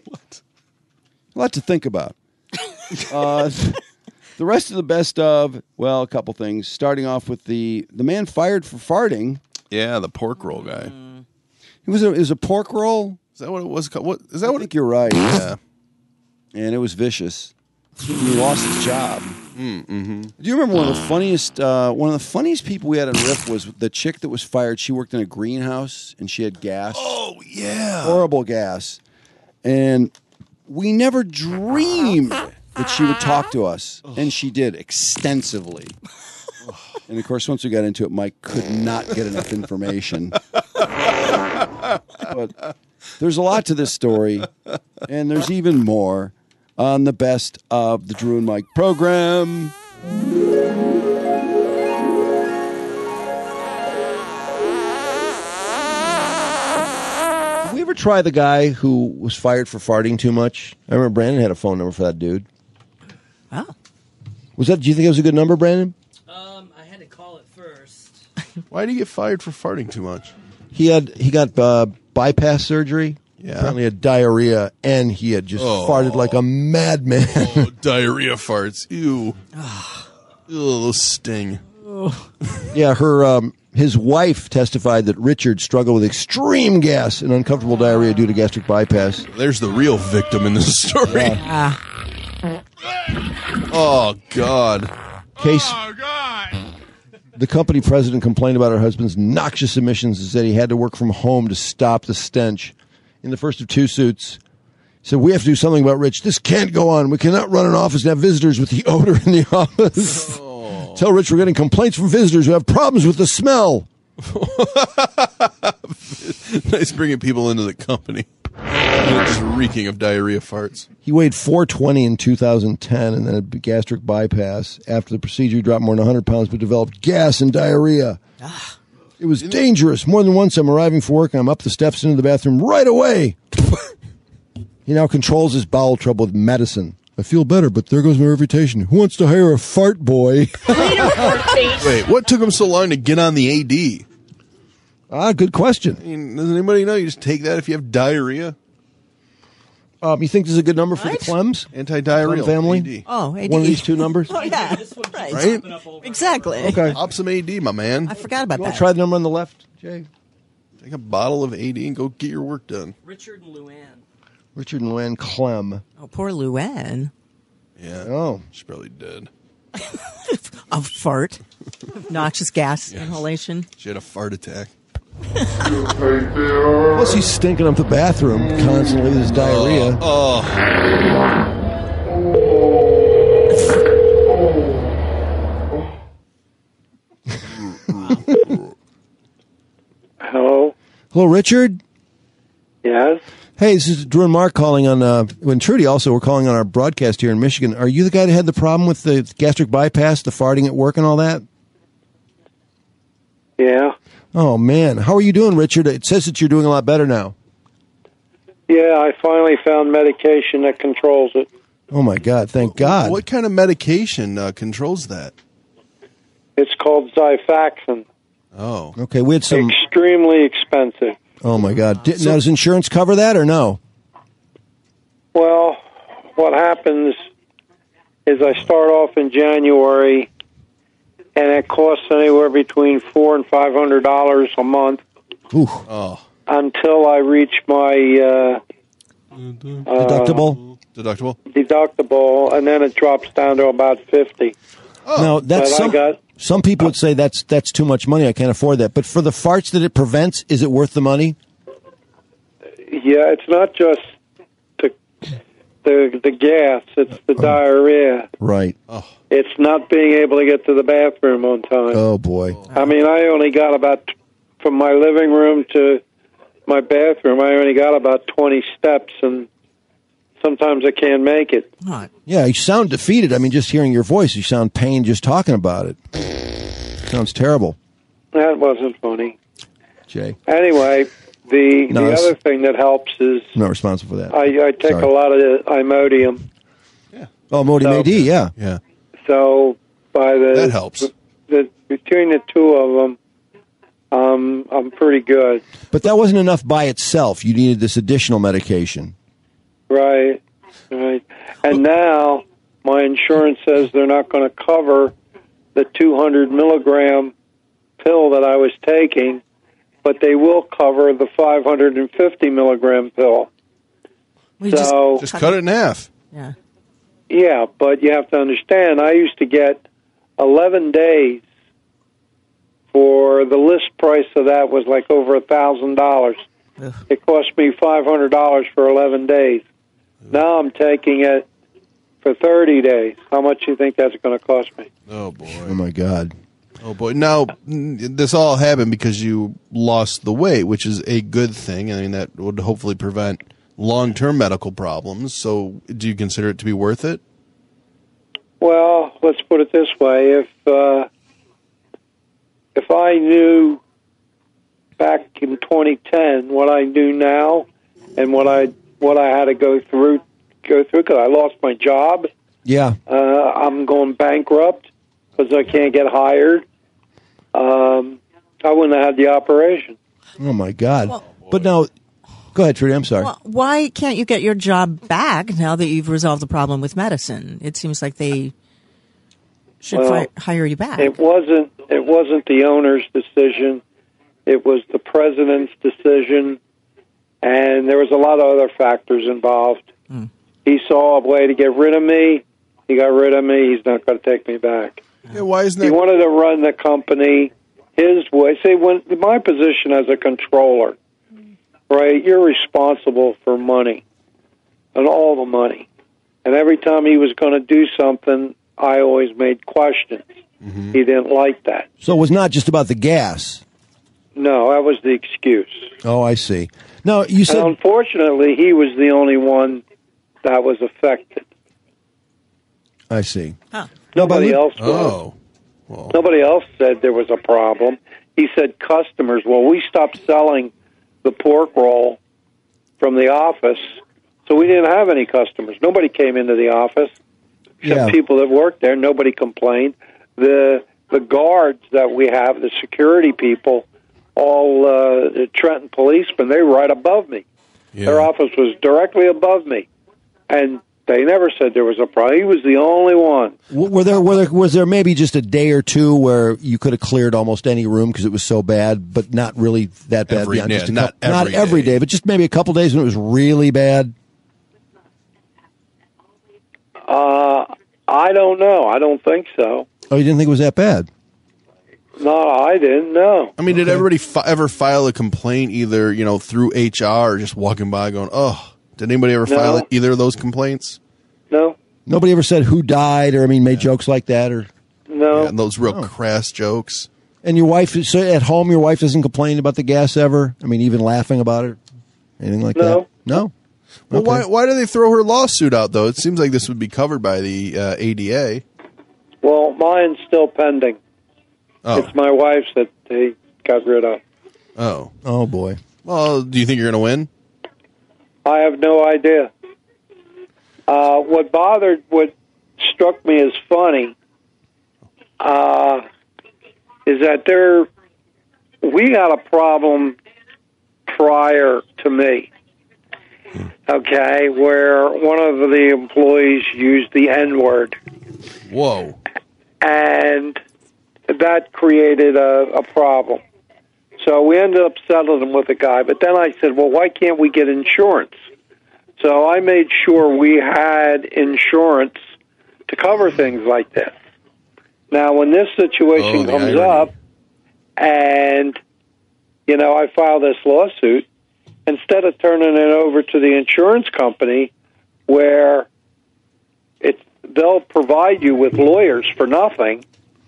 a lot to think about. Uh, the rest of the best of, well, a couple things. Starting off with the the man fired for farting. Yeah, the pork roll guy. It was a it was a pork roll. Is that what it was called? What is that? I What? think you're right. Yeah. And it was vicious. He lost his job. Mm, mm-hmm. Do you remember one of the funniest? Uh, one of the funniest people we had in Riff was the chick that was fired. She worked in a greenhouse and she had gas. Oh yeah. Horrible gas. And we never dreamed that she would talk to us. And she did extensively. And of course, once we got into it, Mike could not get enough information. But there's a lot to this story, and there's even more on the best of the Drew and Mike program. Did we ever try the guy who was fired for farting too much? I remember Brandon had a phone number for that dude. Oh. Was that? Do you think it was a good number, Brandon? um, I had to call it first. Why did he get fired for farting too much? He had he got uh, bypass surgery. Apparently had diarrhea, and he had just Oh. farted like a madman. Oh, diarrhea farts. Ew. Ew, those sting. Yeah, her um, his wife testified that Richard struggled with extreme gas and uncomfortable diarrhea due to gastric bypass. There's the real victim in this story. Ah. Oh, God. Case. The company president complained about her husband's noxious emissions and said he had to work from home to stop the stench. In the first of two suits, he said, "We have to do something about Rich. This can't go on. We cannot run an office and have visitors with the odor in the office. Tell Rich we're getting complaints from visitors who have problems with the smell." Nice bringing people into the company. Just reeking of diarrhea farts. He weighed four twenty in two thousand ten and then had a gastric bypass. After the procedure, he dropped more than one hundred pounds but developed gas and diarrhea. It was dangerous. More than once, I'm arriving for work and I'm up the steps into the bathroom right away. He now controls his bowel trouble with medicine. I feel better, but there goes my reputation. Who wants to hire a fart boy? Wait, what took him so long to get on the A D? Ah, good question. I mean, does anybody know you just take that if you have diarrhea? Um, you think this is a good number for the Clems? Anti-diarrheal. Clem family? A D. Oh, A D. One of these two numbers? Oh, yeah. Right. Right? Exactly. Okay. Pop some A D, my man. I forgot about You want that. to try the number on the left, Jay? Take a bottle of A D and go get your work done. Richard and Luann. Richard and Luann Clem. Oh, poor Luann. Yeah. Oh. She's probably dead. A fart. Noxious gas inhalation. She had a fart attack. Plus, he's stinking up the bathroom constantly with his diarrhea. Oh. Hello? Hello, Richard? Yes? Hey, this is Drew and Mark calling on, uh, and Trudy also, we're calling on our broadcast here in Michigan. Are you the guy that had the problem with the gastric bypass, the farting at work and all that? Yeah. Oh, man. How are you doing, Richard? It says that you're doing a lot better now. Yeah, I finally found medication that controls it. Oh, my God. Thank God. What kind of medication uh, controls that? It's called Xifaxan. Oh. Okay, we had some... Extremely expensive. Oh, my God. Did, now, does insurance cover that or no? Well, what happens is I start off in January, and it costs anywhere between four and five hundred dollars a month. Ooh. Oh. Until I reach my uh, Deductible? Deductible? deductible, and then it drops down to about fifty. Oh. Now, that's But I some, got- some people would say that's that's too much money. I can't afford that. But for the farts that it prevents, is it worth the money? Yeah, it's not just the the the gas; it's the diarrhea. Right. It's not being able to get to the bathroom on time. Oh, boy. I mean, I only got about from my living room to my bathroom. I only got about twenty steps, and sometimes I can't make it. Yeah, you sound defeated. I mean, just hearing your voice, you sound pained just talking about it. Sounds terrible, That wasn't funny. Jay. Anyway, the No, the it's- other thing that helps is I'm not responsible for that. I, I take Sorry. a lot of Imodium. Oh, Modium So- A D, yeah. Yeah. So by the That helps. The, between the two of them, um, I'm pretty good. But that wasn't enough by itself. You needed this additional medication. Right, right. And now my insurance says they're not going to cover the two hundred milligram pill that I was taking, but they will cover the five hundred fifty milligram pill. We so Just cut it in half. Yeah. Yeah, but you have to understand, I used to get eleven days for the list price of that was like over a thousand dollars. It cost me five hundred dollars for eleven days. Now I'm taking it for thirty days. How much do you think that's going to cost me? Oh, boy. Oh, my God. Oh, boy. Now, mm, this all happened because you lost the weight, which is a good thing. I mean, that would hopefully prevent long-term medical problems. So do you consider it to be worth it? Well, let's put it this way: if uh, if I knew back in twenty ten what I do now, and what I what I had to go through go through because I lost my job, Yeah. uh, I'm going bankrupt because I can't get hired. Um, I wouldn't have had the operation. Oh, my God. But now, Go ahead, Trudy. I'm sorry. Well, why can't you get your job back now that you've resolved the problem with medicine? It seems like they should Well, fi- hire you back. It wasn't. It wasn't the owner's decision. It was the president's decision, and there was a lot of other factors involved. Mm. He saw a way to get rid of me. He got rid of me. He's not going to take me back. Yeah, why isn't He that? wanted to run the company his way. See, when my position as a controller, right, you're responsible for money and all the money. And every time he was going to do something, I always made questions. Mm-hmm. He didn't like that. So it was not just about the gas. No, that was the excuse. Oh, I see. No, you said. And unfortunately, he was the only one that was affected. I see. Huh. Nobody else was. Oh. Well. Nobody else said there was a problem. He said customers. Well, we stopped selling the pork roll from the office, so we didn't have any customers. Nobody came into the office except Yeah. people that worked there. Nobody complained. The the guards that we have, the security people, all uh, the Trenton policemen, they were right above me. Yeah. Their office was directly above me, and they never said there was a problem. He was the only one. W- Were there, were there was there maybe just a day or two where you could have cleared almost any room because it was so bad, but not really that bad? Every- beyond yeah, just a not couple, not every every day. day, but just maybe a couple days when it was really bad. Uh, I don't know. I don't think so. Oh, you didn't think it was that bad? No, I didn't know. I mean, did everybody fi- ever file a complaint either, you know, through H R or just walking by going, oh, did anybody ever No. file either of those complaints? No, Nobody ever said who died, or I mean, made jokes like that, or. no. Yeah, and those real Oh. crass jokes. And your wife, so at home, your wife doesn't complain about the gas ever? I mean, even laughing about it? Anything like No. that? No? Well, Okay. why why do they throw her lawsuit out, though? It seems like this would be covered by the uh, A D A. Well, mine's still pending. Oh. It's my wife's that they got rid of. Oh. Oh, boy. Well, do you think you're going to win? I have no idea. Uh, what bothered, what struck me as funny, uh, is that there, we got a problem prior to me. Okay, where one of the employees used the N word, Whoa. and that created a, a problem. So we ended up settling with the guy. But then I said, well, why can't we get insurance? So I made sure we had insurance to cover things like this. Now, when this situation Oh, the comes irony. up, and, you know, I file this lawsuit, instead of turning it over to the insurance company where it's, they'll provide you with lawyers for nothing,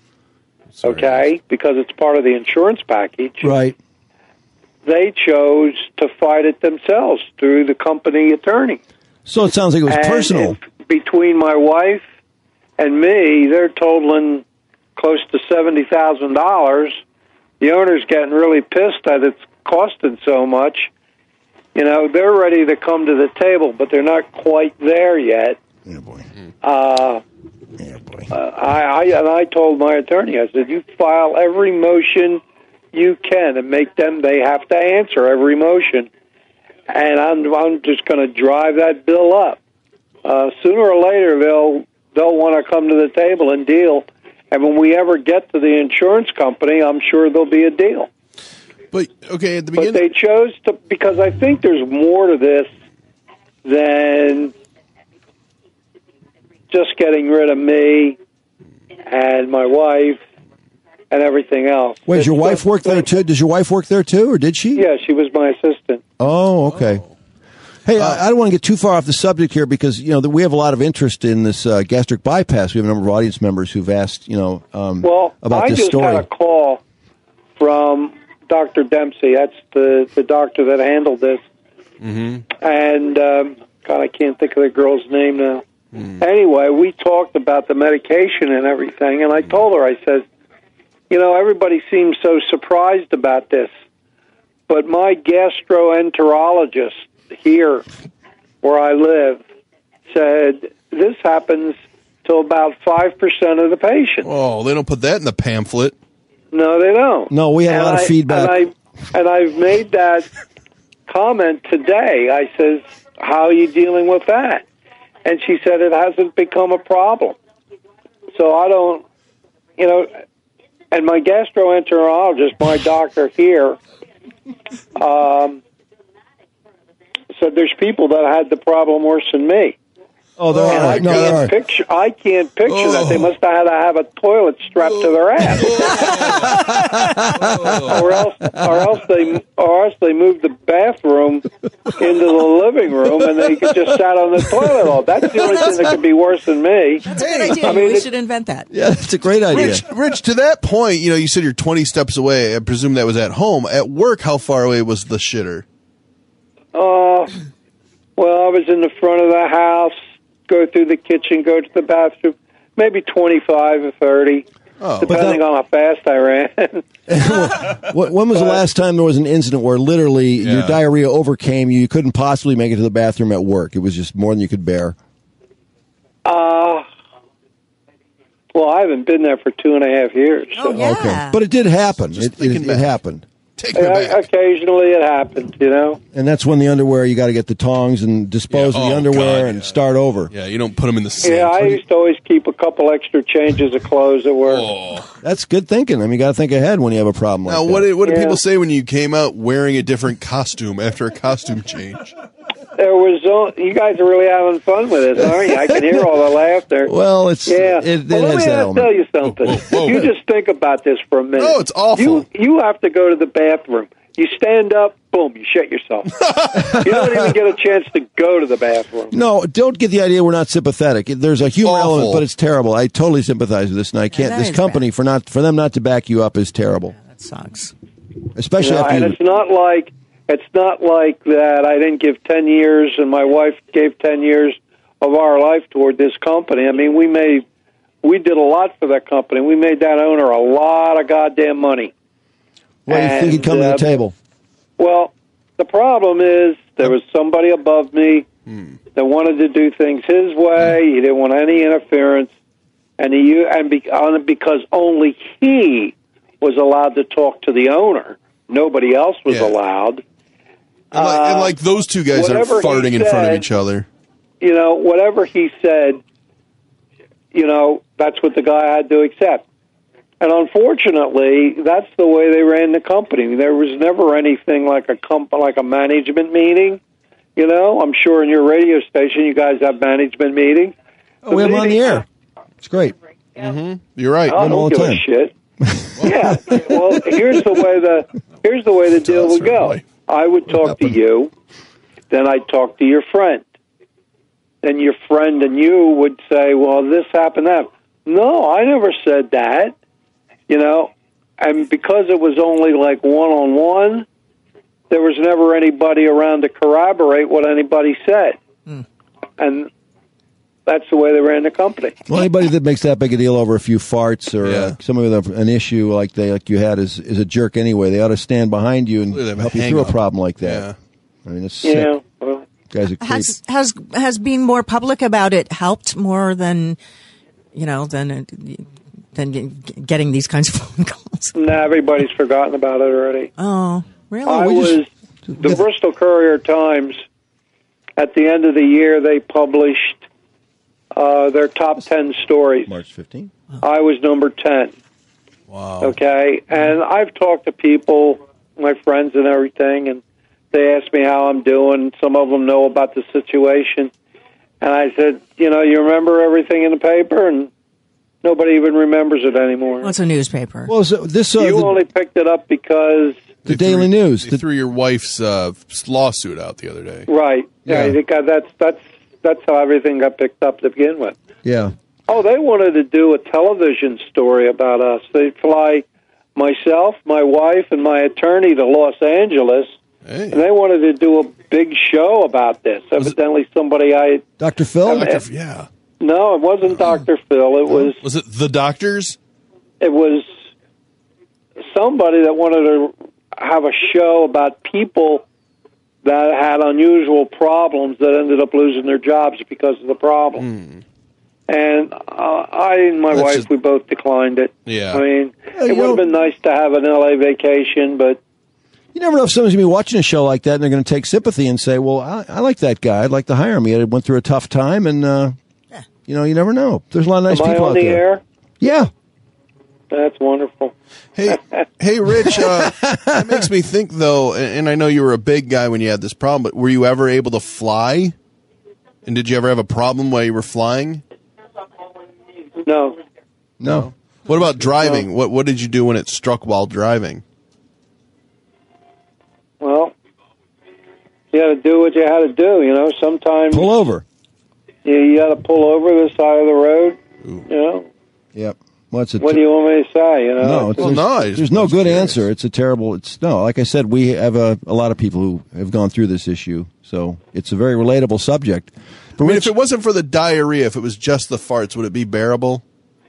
okay, because it's part of the insurance package, Right. they chose to fight it themselves through the company attorney. So it sounds like it was And personal. if- between my wife and me, they're totaling close to seventy thousand dollars. The owner's getting really pissed that it's costing so much. You know, they're ready to come to the table, but they're not quite there yet. Yeah, boy. Uh, Yeah, boy. uh, I, I and I told my attorney, I said, you file every motion you can and make them, they have to answer every motion. And I'm, I'm just going to drive that bill up. Uh, sooner or later, they'll, they'll want to come to the table and deal. And when we ever get to the insurance company, I'm sure there'll be a deal. But, okay, at the But beginning. they chose to, because I think there's more to this than just getting rid of me and my wife and everything else. Wait, does your It's wife just- work there too? Does your wife work there too, or did she? Yeah, she was my assistant. Oh, okay. Hey, I, I don't want to get too far off the subject here because you know that we have a lot of interest in this uh, gastric bypass. We have a number of audience members who've asked, you know, um, Well, about I this just story. had a call from Doctor Dempsey. That's the, the doctor that handled this. Mm-hmm. And, um, God, I can't think of the girl's name now. Anyway, we talked about the medication and everything, and I told her, I said, you know, everybody seems so surprised about this, but my gastroenterologist here where I live said this happens to about five percent of the patients. Oh, they don't put that in the pamphlet. No, they don't. No, we had a And lot of I- feedback. And, I, and I've made that comment today. I says, how are you dealing with that? And she said, it hasn't become a problem. So I don't, you know, and my gastroenterologist, my doctor here, um, said there's people that had the problem worse than me. Oh, there and are. I No, can't there are. picture. I can't picture Oh. that. They must have had to have a toilet strapped to their ass, or else, or else they, or else they moved the bathroom into the living room, and they could just sat on the toilet all. That's the only thing that could be worse than me. That's a good idea. I mean, we it- should invent that. Yeah, it's a great idea. Rich, Rich, to that point, you know, you said you're twenty steps away. I presume that was at home. At work, how far away was the shitter? Uh, well, I was in the front of the house, go through the kitchen, go to the bathroom, maybe twenty-five or thirty, Oh. depending on how fast I ran. Wh- When was the last time there was an incident where literally your Yeah. diarrhea overcame you? You couldn't possibly make it to the bathroom at work. It was just more than you could bear. Uh, well, I haven't been there for two and a half years. So. Okay, but it did happen. It, it, thinking it back. happened, Uh, occasionally it happens, you know. and that's when the underwear you got to get the tongs and dispose Yeah, of the oh, underwear God, and start over. Yeah, you don't put them in the sink. Yeah, I used to always keep a couple extra changes of clothes at work. That's good thinking. I mean, you got to think ahead when you have a problem like Now, that. what did, what did Yeah. people say when you came out wearing a different costume after a costume change? There was, uh, you guys are really having fun with it, aren't you? I can hear all the laughter. Well, it's yeah. it, it well, let has me that uh, element. tell you something. You just think about this for a minute. No, it's awful. You you have to go to the bathroom. You stand up, boom, you shit yourself. You don't even get a chance to go to the bathroom. No, don't get the idea we're not sympathetic. There's a humor Awful. element, but it's terrible. I totally sympathize with this, and I can't. that This is company for not for them not to back you up is terrible, That sucks. especially You know, after and you. it's not like it's not like that. I didn't give ten years, and my wife gave ten years of our life toward this company. I mean, we made we did a lot for that company. We made that owner a lot of goddamn money. What do you think he'd come And, to uh, the table? Well, the problem is there was somebody above me that wanted to do things his way. He didn't want any interference, and he and be, on- because only he was allowed to talk to the owner. Nobody else was Yeah. allowed. And like, and like those two guys are whatever he farting in front of said- each other. You know, whatever he said, you know, that's what the guy had to accept. And unfortunately, that's the way they ran the company. There was never anything like a comp- like a management meeting. You know, I'm sure in your radio station you guys have management meetings. Oh, we have them on the air. It's great. Mm-hmm. You're right. I Them all don't the give a time. shit. Yeah. Well, here's the way the here's the way the deal us would her go. life. I would talk to you, then I'd talk to your friend. Then your friend and you would say, "Well, this happened, that." No, I never said that. You know, and because it was only like one on one, there was never anybody around to corroborate what anybody said, and that's the way they ran the company. Well, anybody that makes that big a deal over a few farts or Yeah. uh, somebody with a, an issue like they like you had is is a jerk anyway. They ought to stand behind you and They have a help you hang through up. a problem like that. Yeah. I mean, it's sick. Yeah. Well, Guys are creeps. Has has has being more public about it helped more than you know than uh, than ge- getting these kinds of phone calls? nah, everybody's forgotten about it already. Oh, really? I we was just- the Bristol Courier Times. At the end of the year, they published uh, their top ten stories. March fifteenth. I was number ten. Wow. Okay, and I've talked to people, my friends and everything, and they ask me how I'm doing. Some of them know about the situation, and I said, you know, you remember everything in the paper, and nobody even remembers it anymore. What's a newspaper? Well, so this uh, you the, only picked it up because the They Daily threw, News. They The- threw your wife's uh, lawsuit out the other day. right. Yeah, Yeah. I think that's that's that's how everything got picked up to begin with. yeah. Oh, they wanted to do a television story about us. They'd fly myself, my wife, and my attorney to Los Angeles, Hey. and they wanted to do a big show about this. Evidently, somebody I Doctor Phil. Doctor Yeah. no, it wasn't Doctor Phil. It was Was it The Doctors? it was somebody that wanted to have a show about people that had unusual problems that ended up losing their jobs because of the problem. And uh, I and my That's wife, just- we both declined it. Yeah. I mean, you it would know- have been nice to have an L A vacation, but You never know if someone's going to be watching a show like that and they're going to take sympathy and say, well, I, I like that guy. I'd like to hire him. He went through a tough time, and, uh, yeah. you know, you never know. There's a lot of nice Am people I on out the there. air? Yeah. That's wonderful. Hey, hey, Rich, uh, that makes me think, though, and and I know you were a big guy when you had this problem, but were you ever able to fly? And did you ever have a problem while you were flying? No. No. What about driving? No. What What did you do when it struck while driving? Well, you got to do what you had to do. You know, sometimes Pull over. you, you got to pull over the side of the road. Ooh. You know. Yep. What's it? What do you want me to say? You know. No, it's, Well, there's, no, I just- there's no I was good curious. answer. It's a terrible. It's no. Like I said, we have a, a lot of people who have gone through this issue, so it's a very relatable subject. I mean, if it wasn't for the diarrhea, if it was just the farts, would it be bearable?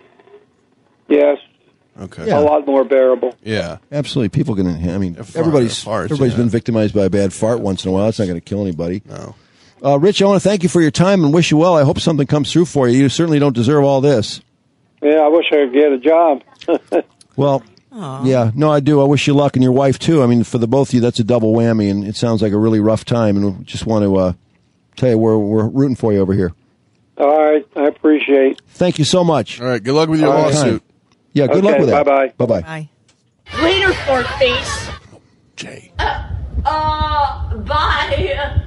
Yes. Okay. Yeah. A lot more bearable. Yeah. Absolutely, people can. I mean, A fart- everybody's a fart, everybody's yeah. been victimized by a bad fart once in a while. It's not going to kill anybody. No. Uh, Rich, I want to thank you for your time and wish you well. I hope something comes through for you. You certainly don't deserve all this. Yeah, I wish I could get a job. Well, Aw. yeah, no, I do. I wish you luck, and your wife too. I mean, for the both of you, that's a double whammy, and it sounds like a really rough time. And we just want to uh, tell you we're we're rooting for you over here. All right, I appreciate. Thank you so much. All right. Good luck with your All right. lawsuit. Yeah, good luck Okay, with that. bye-bye. Bye bye. Bye. Later, fart face. Jay. Uh, bye.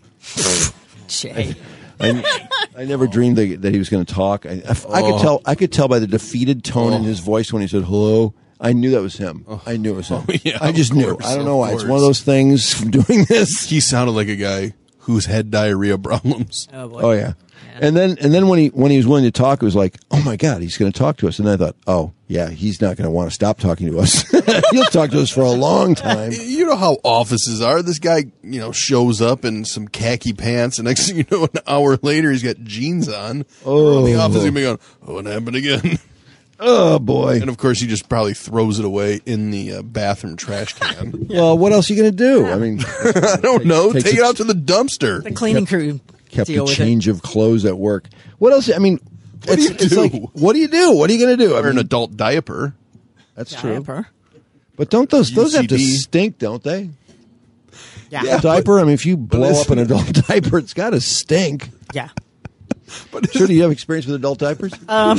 Jay. I, I never dreamed that, that he was going to talk. I, I, I could Oh. tell. I could tell by the defeated tone in Oh. his voice when he said hello. I knew that was him. I knew it was him. Oh, yeah, I just of knew. course, I don't of know why. It's course. one of those things from doing this. He sounded like a guy who's had diarrhea problems. Oh boy. Oh yeah. And then and then when he when he was willing to talk, it was like, oh my God, he's going to talk to us. And then I thought, oh yeah, he's not going to want to stop talking to us. He'll talk to us for a long time. You know how offices are. This guy, you know, shows up in some khaki pants, and next thing you know, an hour later, he's got jeans on. Oh. The office is going, oh, what happened again? Oh boy. And of course, he just probably throws it away in the uh, bathroom trash can. Well, what else are you going to do? I mean, I don't know. takes Take a- it out to the dumpster. The cleaning crew kept deal a with change of clothes at work. What else? I mean, What do it's, you it's do? like, what do you do? What are you going to do? I Or an mean, adult diaper. that's it. true. Diaper. But don't those those have to U C D. stink, don't they? Yeah. Yeah. A diaper. I mean, if you blow it's- up an adult diaper, it's got to stink. Yeah. But Sure, do you have experience with adult diapers? Um,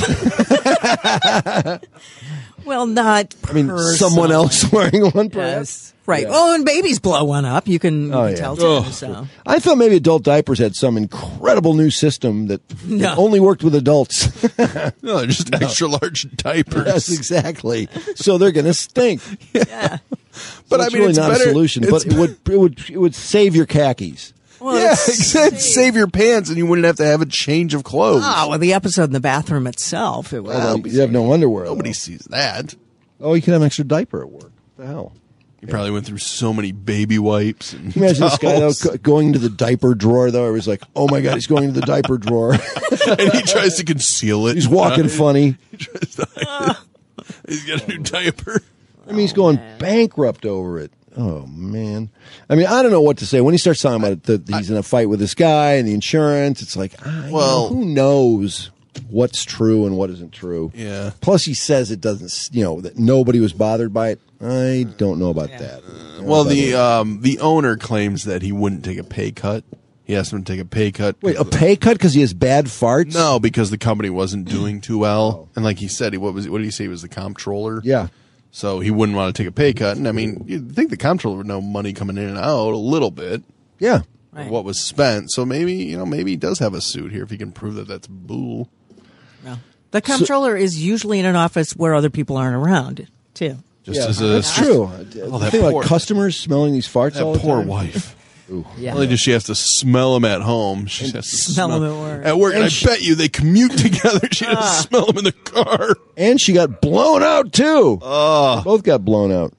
well, not. I mean, someone else wearing one, perhaps. Yes. Right. Yeah. Oh, and babies blow one up. You can, you Oh, can yeah. tell too. Oh. So. I thought maybe adult diapers had some incredible new system that, No. that only worked with adults. no, they're just extra large diapers. Yes, exactly. So they're going to stink. Yeah. But So I it's mean, really it's not better- a solution. But it's it would it would it would save your khakis. Well, yeah, it's- exactly. Save your pants, and you wouldn't have to have a change of clothes. Ah, well, the episode in the bathroom itself. It was. Although you have no underwear. Nobody though. sees that. Oh, you can have an extra diaper at work. What the hell? You probably went through so many baby wipes. And Can you imagine this guy though, towels. go- going into the diaper drawer though? It was like, oh my God, he's going into the diaper drawer. and he tries to conceal it. He's walking funny. He tries to hide it. He's got a new diaper. I mean, he's going bankrupt over it. Oh man. I mean, I don't know what to say when he starts talking about it. That he's in a fight with this guy and the insurance. It's like, ah, you Well- know, who knows what's true and what isn't true? Yeah. Plus, he says it doesn't. You know that nobody was bothered by it. I don't know about that. Well, the um, the owner claims that he wouldn't take a pay cut. He asked him to take a pay cut. Wait, a pay cut because he has bad farts? No, because the company wasn't doing too well, and like he said, he what was what did he say? He was the comptroller. Yeah. So he wouldn't want to take a pay cut, and I mean, you'd think the comptroller would know money coming in and out a little bit. Yeah. Of what was spent. So maybe you know maybe he does have a suit here if he can prove that that's bull. Well, the comptroller is usually in an office where other people aren't around, too. Just Yeah, as a that's true. Oh, The that thing poor- about customers smelling these farts That all the poor time. wife. Ooh. Yeah. Not only does she have to smell them at home, she has to Smell 'em at work. At work, and, And I she- bet you they commute together. She has Ah. to smell them in the car. And she got blown out too. Oh, They both got blown out.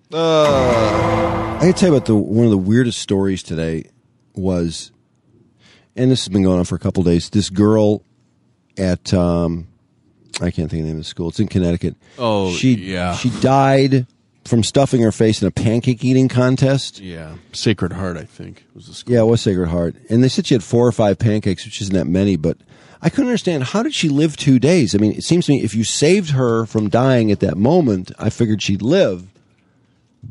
uh, I can tell you about the one of the weirdest stories today was, and this has been going on for a couple of days. This girl at um, I can't think of the name of the school. It's in Connecticut. Oh, she yeah. she died from stuffing her face in a pancake eating contest. yeah. Sacred Heart, I think, was the school. Yeah, it was Sacred Heart, and they said she had four or five pancakes, which isn't that many, but. I couldn't understand, how did she live two days? I mean, it seems to me if you saved her from dying at that moment, I figured she'd live. But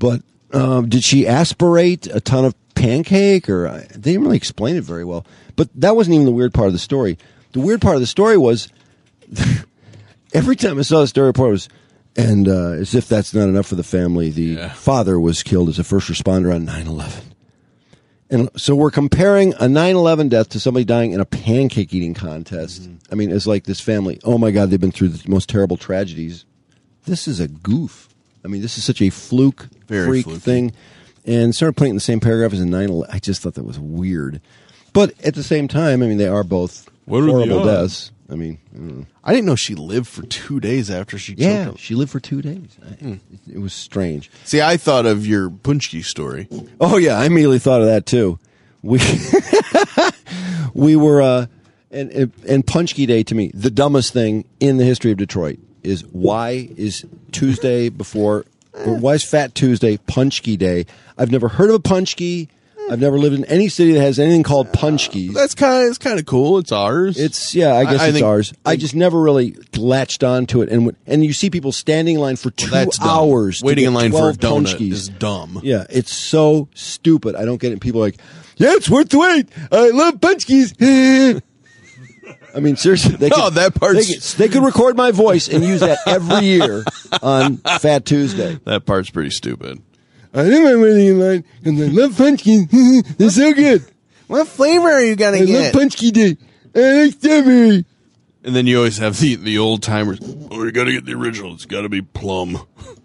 Um, did she aspirate a ton of pancake? Or uh, they didn't really explain it very well. But that wasn't even the weird part of the story. The weird part of the story was every time I saw the story report, it was, and uh, as if that's not enough for the family, the yeah. father was killed as a first responder on nine eleven. And so we're comparing a nine eleven death to somebody dying in a pancake eating contest. Mm-hmm. I mean, it's like this family, oh my God, they've been through the most terrible tragedies. This is a goof. I mean, this is such a fluke, Very freak fluky. thing. And started putting it in the same paragraph as a nine eleven. I just thought that was weird. But at the same time, I mean, they are both what horrible are deaths. I mean, I, don't know. I didn't know she lived for two days after she yeah, choked him. she lived for two days. Hmm. It, it was strange. See, I thought of your Punchki story. Oh, yeah, I immediately thought of that, too. We we were, uh, and, and Punchki Day, to me, the dumbest thing in the history of Detroit is why is Tuesday before, or why is Fat Tuesday Punchki Day? I've never heard of a Punchki. I've never lived in any city that has anything called Punchkis. That's kind of it's kind of cool. It's ours. It's yeah, I guess I, I it's think, ours. I just never really latched onto it, and when- and you see people standing in line for two well, that's dumb. hours, to Waiting get in line for a twelve donut Punchkis. is dumb. Yeah, it's so stupid. I don't get it. And people are like, yeah, it's worth the wait. I love Punchkis. I mean, seriously, they could, no, that part's... they, could, they could record my voice and use that every year on Fat Tuesday. That part's pretty stupid. I know I'm waiting in line because I love Punchkis. They're so good. What flavor are you gonna I get? love Punchki Day. I like strawberry. And then you always have the the old timers. Oh, you gotta get the original. It's gotta be plum.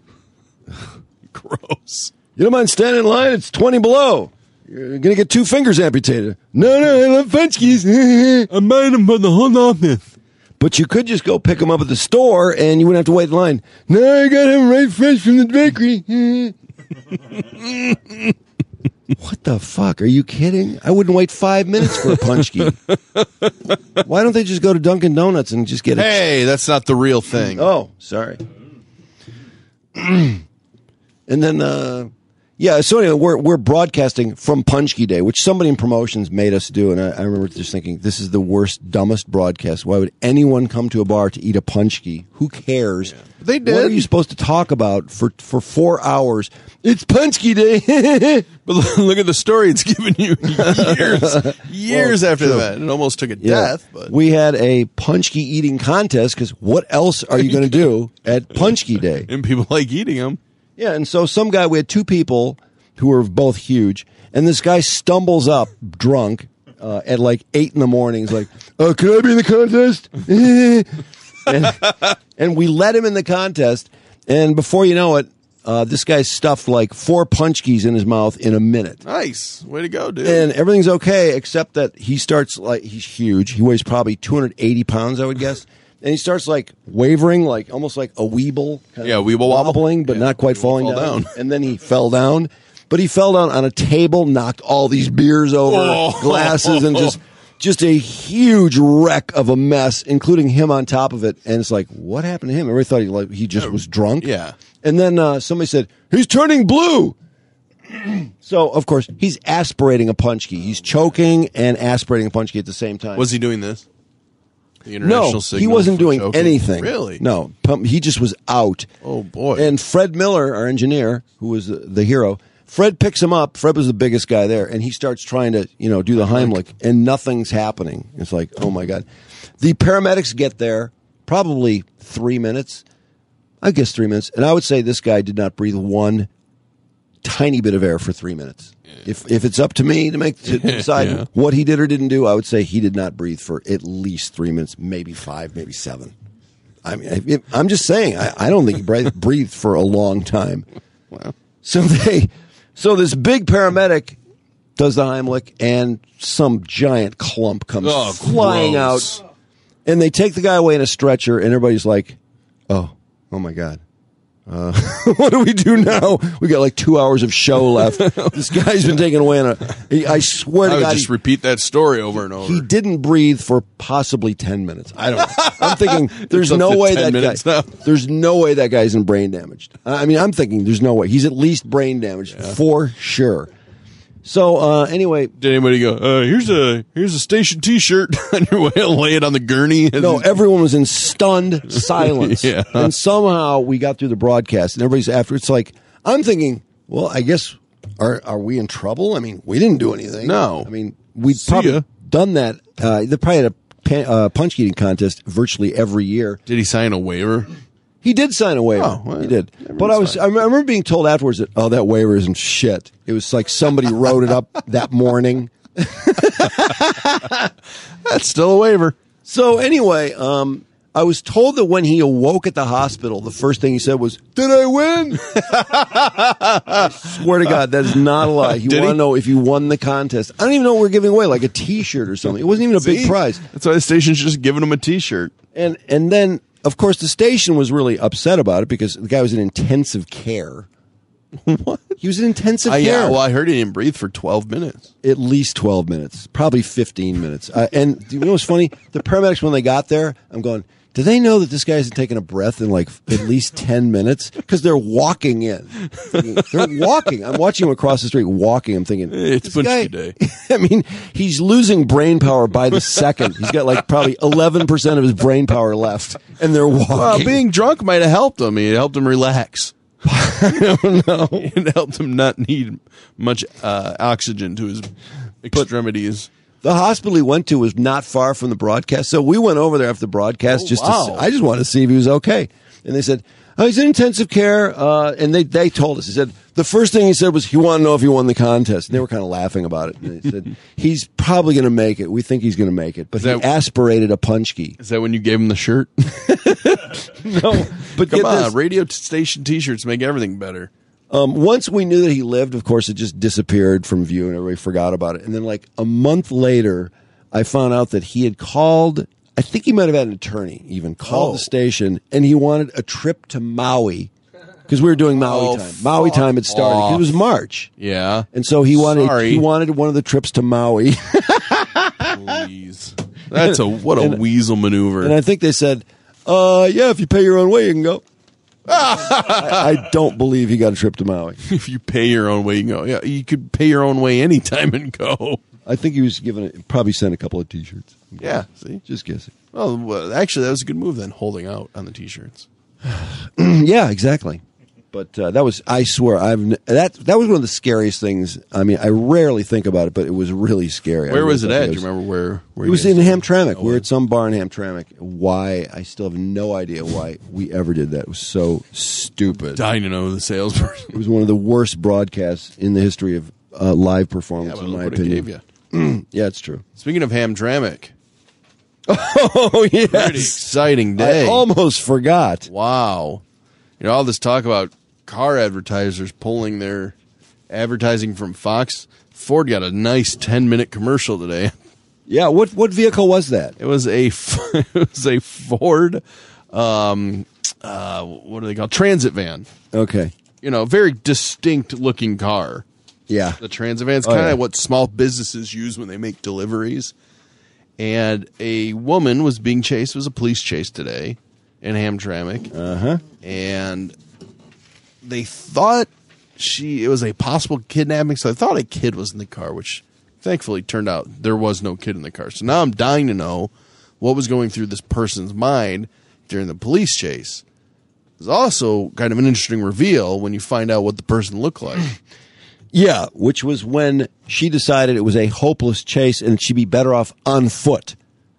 Gross. You don't mind standing in line? It's twenty below. You're gonna get two fingers amputated. No, no, I love Punchkis. I made them for the whole office. But you could just go pick them up at the store and you wouldn't have to wait in line. No, I got them right fresh from the bakery. What the fuck? Are you kidding? I wouldn't wait five minutes for a Punchki. Why don't they just go to Dunkin' Donuts and just get it? Hey, that's not the real thing. Oh, sorry. And then, uh, yeah, so anyway, we're, we're broadcasting from Punchki Day, which somebody in promotions made us do. And I, I remember just thinking, this is the worst, dumbest broadcast. Why would anyone come to a bar to eat a Punchki? Who cares? Yeah. They did. What are you supposed to talk about for, for four hours? It's Punchki Day. But look at the story it's given you years, years well, after true. that. It almost took a Yeah. death. But we had a Punchki eating contest because what else are you going to do at Punchki Day? And people like eating them. Yeah, and so some guy, we had two people who were both huge, and this guy stumbles up drunk uh, at like eight in the morning. He's like, uh, can I be in the contest? and, and we let him in the contest, and before you know it, uh, this guy stuffed like four Punchkis in his mouth in a minute. Nice. Way to go, dude. And everything's okay, except that he starts like, he's huge. He weighs probably two hundred eighty pounds, I would guess. And he starts like wavering, like almost like a weeble. Kind Yeah, of weeble wobble. wobbling, but Yeah, not quite weeble falling fall down. down. And then he fell down. But he fell down on a table, knocked all these beers over, Oh. glasses, and just just a huge wreck of a mess, including him on top of it. And it's like, what happened to him? Everybody thought he like he just was drunk. Yeah. And then uh, somebody said, he's turning blue. So, of course, he's aspirating a Punchki. He's choking and aspirating a Punchki at the same time. Was he doing this? The international No, signal he wasn't for doing choking? anything. Really? No, pump, he just was out. Oh, boy. And Fred Miller, our engineer, who was the, the hero, Fred picks him up. Fred was the biggest guy there, and he starts trying to, you know, do the Heimlich, and nothing's happening. It's like, oh my God. The paramedics get there, probably three minutes. I guess three minutes. And I would say this guy did not breathe one tiny bit of air for three minutes. If if it's up to me to make to decide Yeah. what he did or didn't do, I would say he did not breathe for at least three minutes, maybe five, maybe seven. I mean, I, I'm just saying, I, I don't think he breathed, breathed for a long time. Wow. So they, so this big paramedic does the Heimlich, and some giant clump comes Oh, flying gross. out, and they take the guy away in a stretcher, and everybody's like, "Oh, oh my God." Uh, what do we do now? We got like two hours of show left. This guy's been taken away on a. he- I swear I to would God, just he, repeat that story over and over. he didn't breathe for possibly ten minutes. I don't know. I'm thinking there's It's up no to way ten that minutes guy. now. There's no way that guy isn't brain damaged. I mean, I'm thinking there's no way he's at least brain damaged for sure. So uh, anyway, Did anybody go, uh, here's a here's a station T-shirt on your way to lay it on the gurney? no, everyone was in stunned silence. Yeah. And somehow we got through the broadcast, and everybody's after. It's like, I'm thinking Well, I guess are are we in trouble? I mean, we didn't do anything. No. I mean, we'd See probably ya. done that. Uh, they probably had a pa- uh, punch eating contest virtually every year. Did he sign a waiver? He did sign a waiver. Oh, well, he did. But I was I remember being told afterwards that, oh, that waiver isn't shit. It was like somebody wrote it up that morning. That's still a waiver. So anyway, um, I was told that when he awoke at the hospital, the first thing he said was, "Did I win?" I swear to God, that is not a lie. You Did want to he? know if you won the contest. I don't even know what we're giving away, like a T-shirt or something. It wasn't even a big See? prize. That's why the station's just giving him a T-shirt. And and then, of course, the station was really upset about it because the guy was in intensive care. What? He was in intensive Uh, care. yeah, well, I heard he didn't breathe for twelve minutes. At least twelve minutes, probably fifteen minutes. Uh, and you know what's funny? The paramedics, when they got there, I'm going, do they know that this guy hasn't taken a breath in like at least ten minutes? Because they're walking in. They're walking. I'm watching him across the street walking. I'm thinking, It's this guy, Punchki Day. I mean, he's losing brain power by the second. He's got like probably eleven percent of his brain power left, and they're walking. Well, being drunk might have helped him. It helped him relax. I don't know. It helped him not need much uh, oxygen to his extremities. The hospital he went to was not far from the broadcast, so we went over there after the broadcast. Oh, just wow. to see, I just wanted to see if he was okay. And they said, "Oh, he's in intensive care." Uh, and they they told us. He said the first thing he said was he wanted to know if he won the contest. And they were kind of laughing about it. And they said he's probably going to make it. We think he's going to make it, but Is he that- aspirated a punchki. Is that when you gave him the shirt? No, but Come get on, this. radio t- station T-shirts make everything better. Um, once we knew that he lived, of course, it just disappeared from view and everybody forgot about it. And then, like a month later, I found out that he had called. I think he might have had an attorney even called Oh. the station, and he wanted a trip to Maui because we were doing Maui Oh, time. Maui fuck time had started. off. It was March, Yeah. and so he wanted Sorry. he wanted one of the trips to Maui. Please. That's a what a And- weasel maneuver. And I think they said, "Uh, yeah, if you pay your own way, you can go." I, I don't believe he got a trip to Maui. If you pay your own way, you can go. Yeah, you could pay your own way anytime and go. I think he was given it, probably sent a couple of T-shirts. Yeah, see? Just guessing. Well, well, actually, that was a good move then, holding out on the T-shirts. Yeah, exactly. But uh, that was, I swear, I've n- that that was one of the scariest things. I mean, I rarely think about it, but it was really scary. I Where really was it thought at? Do you remember where? where It was you in guys- Hamtramck. Oh, we were where? at some bar in Hamtramck. Why? I still have no idea why we ever did that. It was so stupid. Dying to know the salesperson. It was one of the worst broadcasts in the history of uh, live performance, Yeah, but in look my what it opinion. gave you. Yeah, it's true. Speaking of Hamtramck, Oh, yes. pretty exciting day. I almost forgot. Wow. You know, all this talk about car advertisers pulling their advertising from Fox. Ford got a nice ten-minute commercial today. Yeah, what what vehicle was that? It was a it was a Ford, um, uh, what do they call transit van? Okay. You know, very distinct looking car. Yeah. The transit van is Oh, kind of yeah. what small businesses use when they make deliveries. And a woman was being chased. It was a police chase today in Hamtramck. Uh huh. And they thought she it was a possible kidnapping, so I thought a kid was in the car, which thankfully turned out there was no kid in the car. So now I'm dying to know what was going through this person's mind during the police chase. It's also kind of an interesting reveal when you find out what the person looked like. Yeah, which was when she decided it was a hopeless chase and she'd be better off on foot.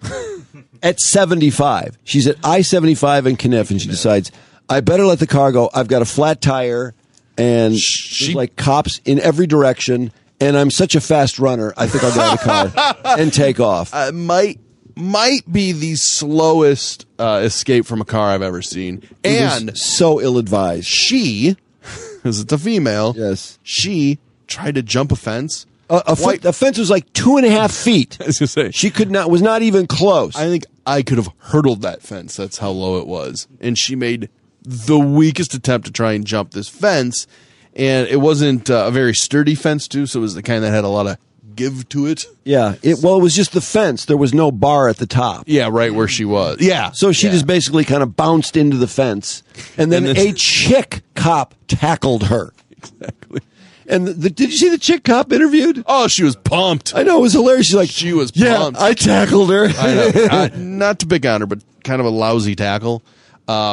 At seventy-five. She's at I seventy-five in Kniff, and she decides, I better let the car go. I've got a flat tire, and She- there's like cops in every direction, and I'm such a fast runner, I think I'll get out of the car and take off. Uh, might might be the slowest uh, escape from a car I've ever seen. It was And so ill-advised. she, because it's a female, Yes. she tried to jump a fence. A, a, foot, the fence was like two and a half feet. I was gonna say, She could not, was not even close. I think I could have hurdled that fence. That's how low it was. And she made the weakest attempt to try and jump this fence. And it wasn't uh, a very sturdy fence, too, so it was the kind that had a lot of give to it. Yeah, it, well, it was just the fence. There was no bar at the top. Yeah, right where she was. Yeah. So she yeah. just basically kind of bounced into the fence, and then And then- a chick cop tackled her. Exactly. And the, did you see the chick cop interviewed? Oh, she was pumped. I know, it was hilarious. She's like, She was yeah, pumped. I tackled her. I know. Uh, not to pick on her, but kind of a lousy tackle. Um,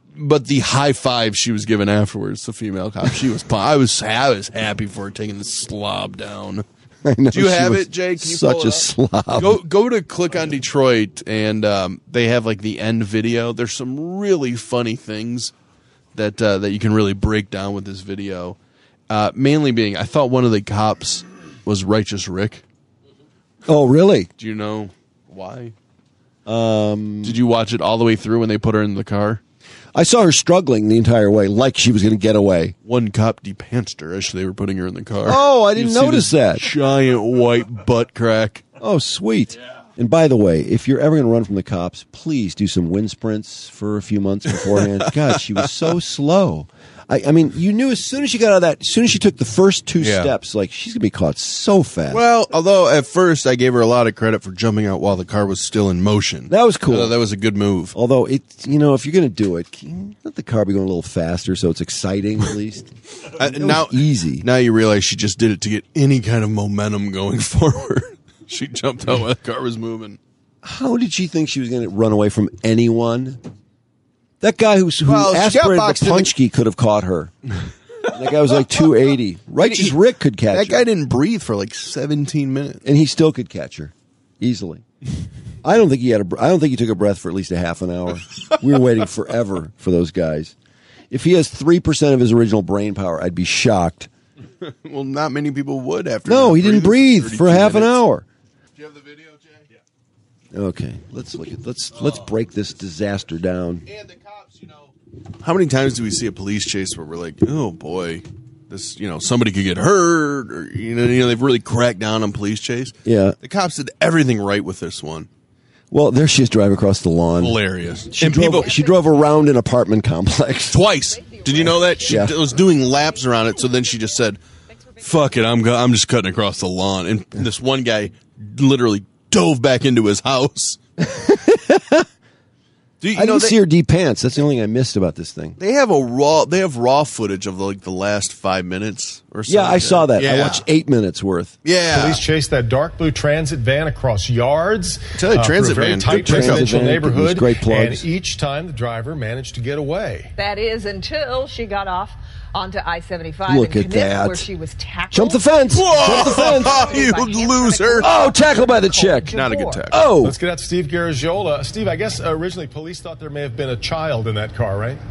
but the high five she was given afterwards, the female cop, she was. I was. I was happy for her taking the slob down. I know, Do you she have was it, Jay? Can you such pull it a up? slob. Go go to Click on Detroit, and um, they have like the end video. There's some really funny things that uh, that you can really break down with this video. Uh, mainly being, I thought one of the cops was Righteous Rick. Oh, really? Do you know why? Um, Did you watch it all the way through when they put her in the car? I saw her struggling the entire way, like she was going to get away. One cop depantsed her as they were putting her in the car. Oh, I didn't You see notice this that. Giant white butt crack. Oh, sweet. And by the way, if you're ever going to run from the cops, please do some wind sprints for a few months beforehand. God, she was so slow. I, I mean, you knew as soon as she got out of that, as soon as she took the first two Yeah. steps, like, she's going to be caught so fast. Well, although at first I gave her a lot of credit for jumping out while the car was still in motion. That was cool. I thought that was a good move. Although, it, you know, if you're going to do it, can you let the car be going a little faster so it's exciting at least. Uh, It now was easy. Now you realize she just did it to get any kind of momentum going forward. She jumped out while the car was moving. How did she think she was going to run away from anyone? That guy who's, who Well, she got aspirated boxed the in the- punch key could have caught her. That guy was like two eighty. Righteous He- Rick could catch That her. guy didn't breathe for like seventeen minutes. And he still could catch her easily. I don't think he had a. br- I don't think he took a breath for at least a half an hour. We were waiting forever for those guys. If he has three percent of his original brain power, I'd be shocked. Well, not many people would after. No, not he didn't breathing breathe for for half an thirty-two hour. Do you have the video, Jay? Yeah. Okay, let's look at let's let's break this disaster down. How many times do we see a police chase where we're like, oh boy, this, you know, somebody could get hurt, or you know, you know, they've really cracked down on police chase. Yeah. The cops did everything right with this one. Well, there she is driving across the lawn. Hilarious. She And drove. people- she drove around an apartment complex Twice. Did you know that? She Yeah. d- was doing laps around it, so then she just said, fuck it, I'm go- I'm just cutting across the lawn. And this one guy literally dove back into his house. Do you, you I know, didn't they, see her de-pants. That's the only thing I missed about this thing. they have a raw they have raw footage of like the last five minutes or so. Yeah, I saw that. I Yeah. watched eight minutes worth. Yeah. Police chased that dark blue transit van across yards. Tell you, uh, transit through a very van, tight good transit residential van, neighborhood. these great plugs. And each time the driver managed to get away. That is until she got off onto I seventy-five Look in at Kniff, that. where she was tackled. Jump the fence! Jump the fence! You loser! Oh, tackled by the chick. Not a good tackle. Oh, Let's get out to Steve Garagiola. Steve, I guess uh, originally police thought there may have been a child in that car, right?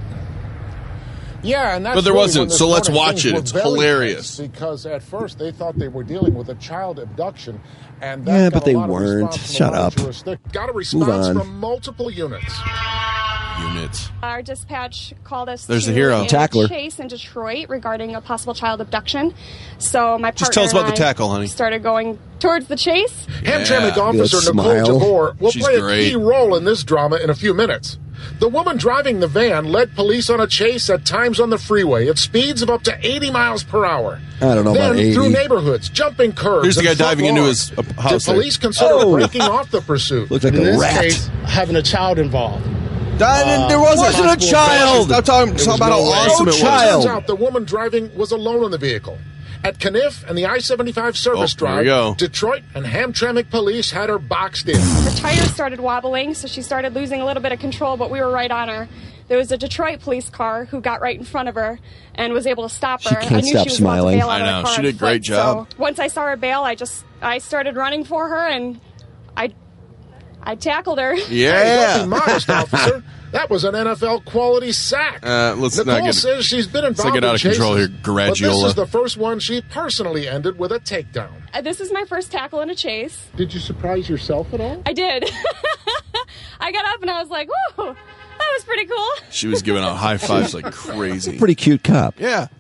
Yeah, and that's But there really wasn't, when this so let's morning watch things it. were It's very hilarious. tense Because at first they thought they were dealing with a child abduction, and that Yeah, got but a they lot of weren't. response from Shut a lot of up. jurisdic- Got a response on. from multiple units. Units. Our dispatch called us There's to the hero. a Tackler. chase in Detroit regarding a possible child abduction. So my partner Just tell us about and the I tackle, honey. started going towards the chase. Hamtramck Yeah. officer Good Nicole smile. Jabor will She's play a great. key role in this drama in a few minutes. The woman driving the van led police on a chase at times on the freeway at speeds of up to eighty miles per hour. I don't know then about eighty. through neighborhoods, jumping curbs. Here's the and guy front diving into lawns. his, uh, house The police there. considered Oh. breaking off the pursuit. looked like in a this rat. case, having a child involved. That- there wasn't, wasn't a child. Stop talking There talk was about no how way. awesome No it was. child. Turns out the woman driving was alone in the vehicle. At Kniff and the I seventy-five service Oh, here we drive, go. Detroit and Hamtramck police had her boxed in. Her tires started wobbling, so she started losing a little bit of control, but we were right on her. There was a Detroit police car who got right in front of her and was able to stop her. She can't I knew stop she was smiling. about to bail out I of the know. car She on did a great foot, job. So once I saw her bail, I just I started running for her and I I tackled her. Yeah. Hey, don't be modest, officer. That was an N F L quality sack. Uh, let's Nicole not get- says she's been let's not involved get out in of control chases, here, but this Garagiola. is the first one she personally ended with a takedown. Uh, This is my first tackle in a chase. Did you surprise yourself at all? I did. I got up and I was like, "Whoa, that was pretty cool." She was giving out high fives like crazy. Pretty cute cop. Yeah.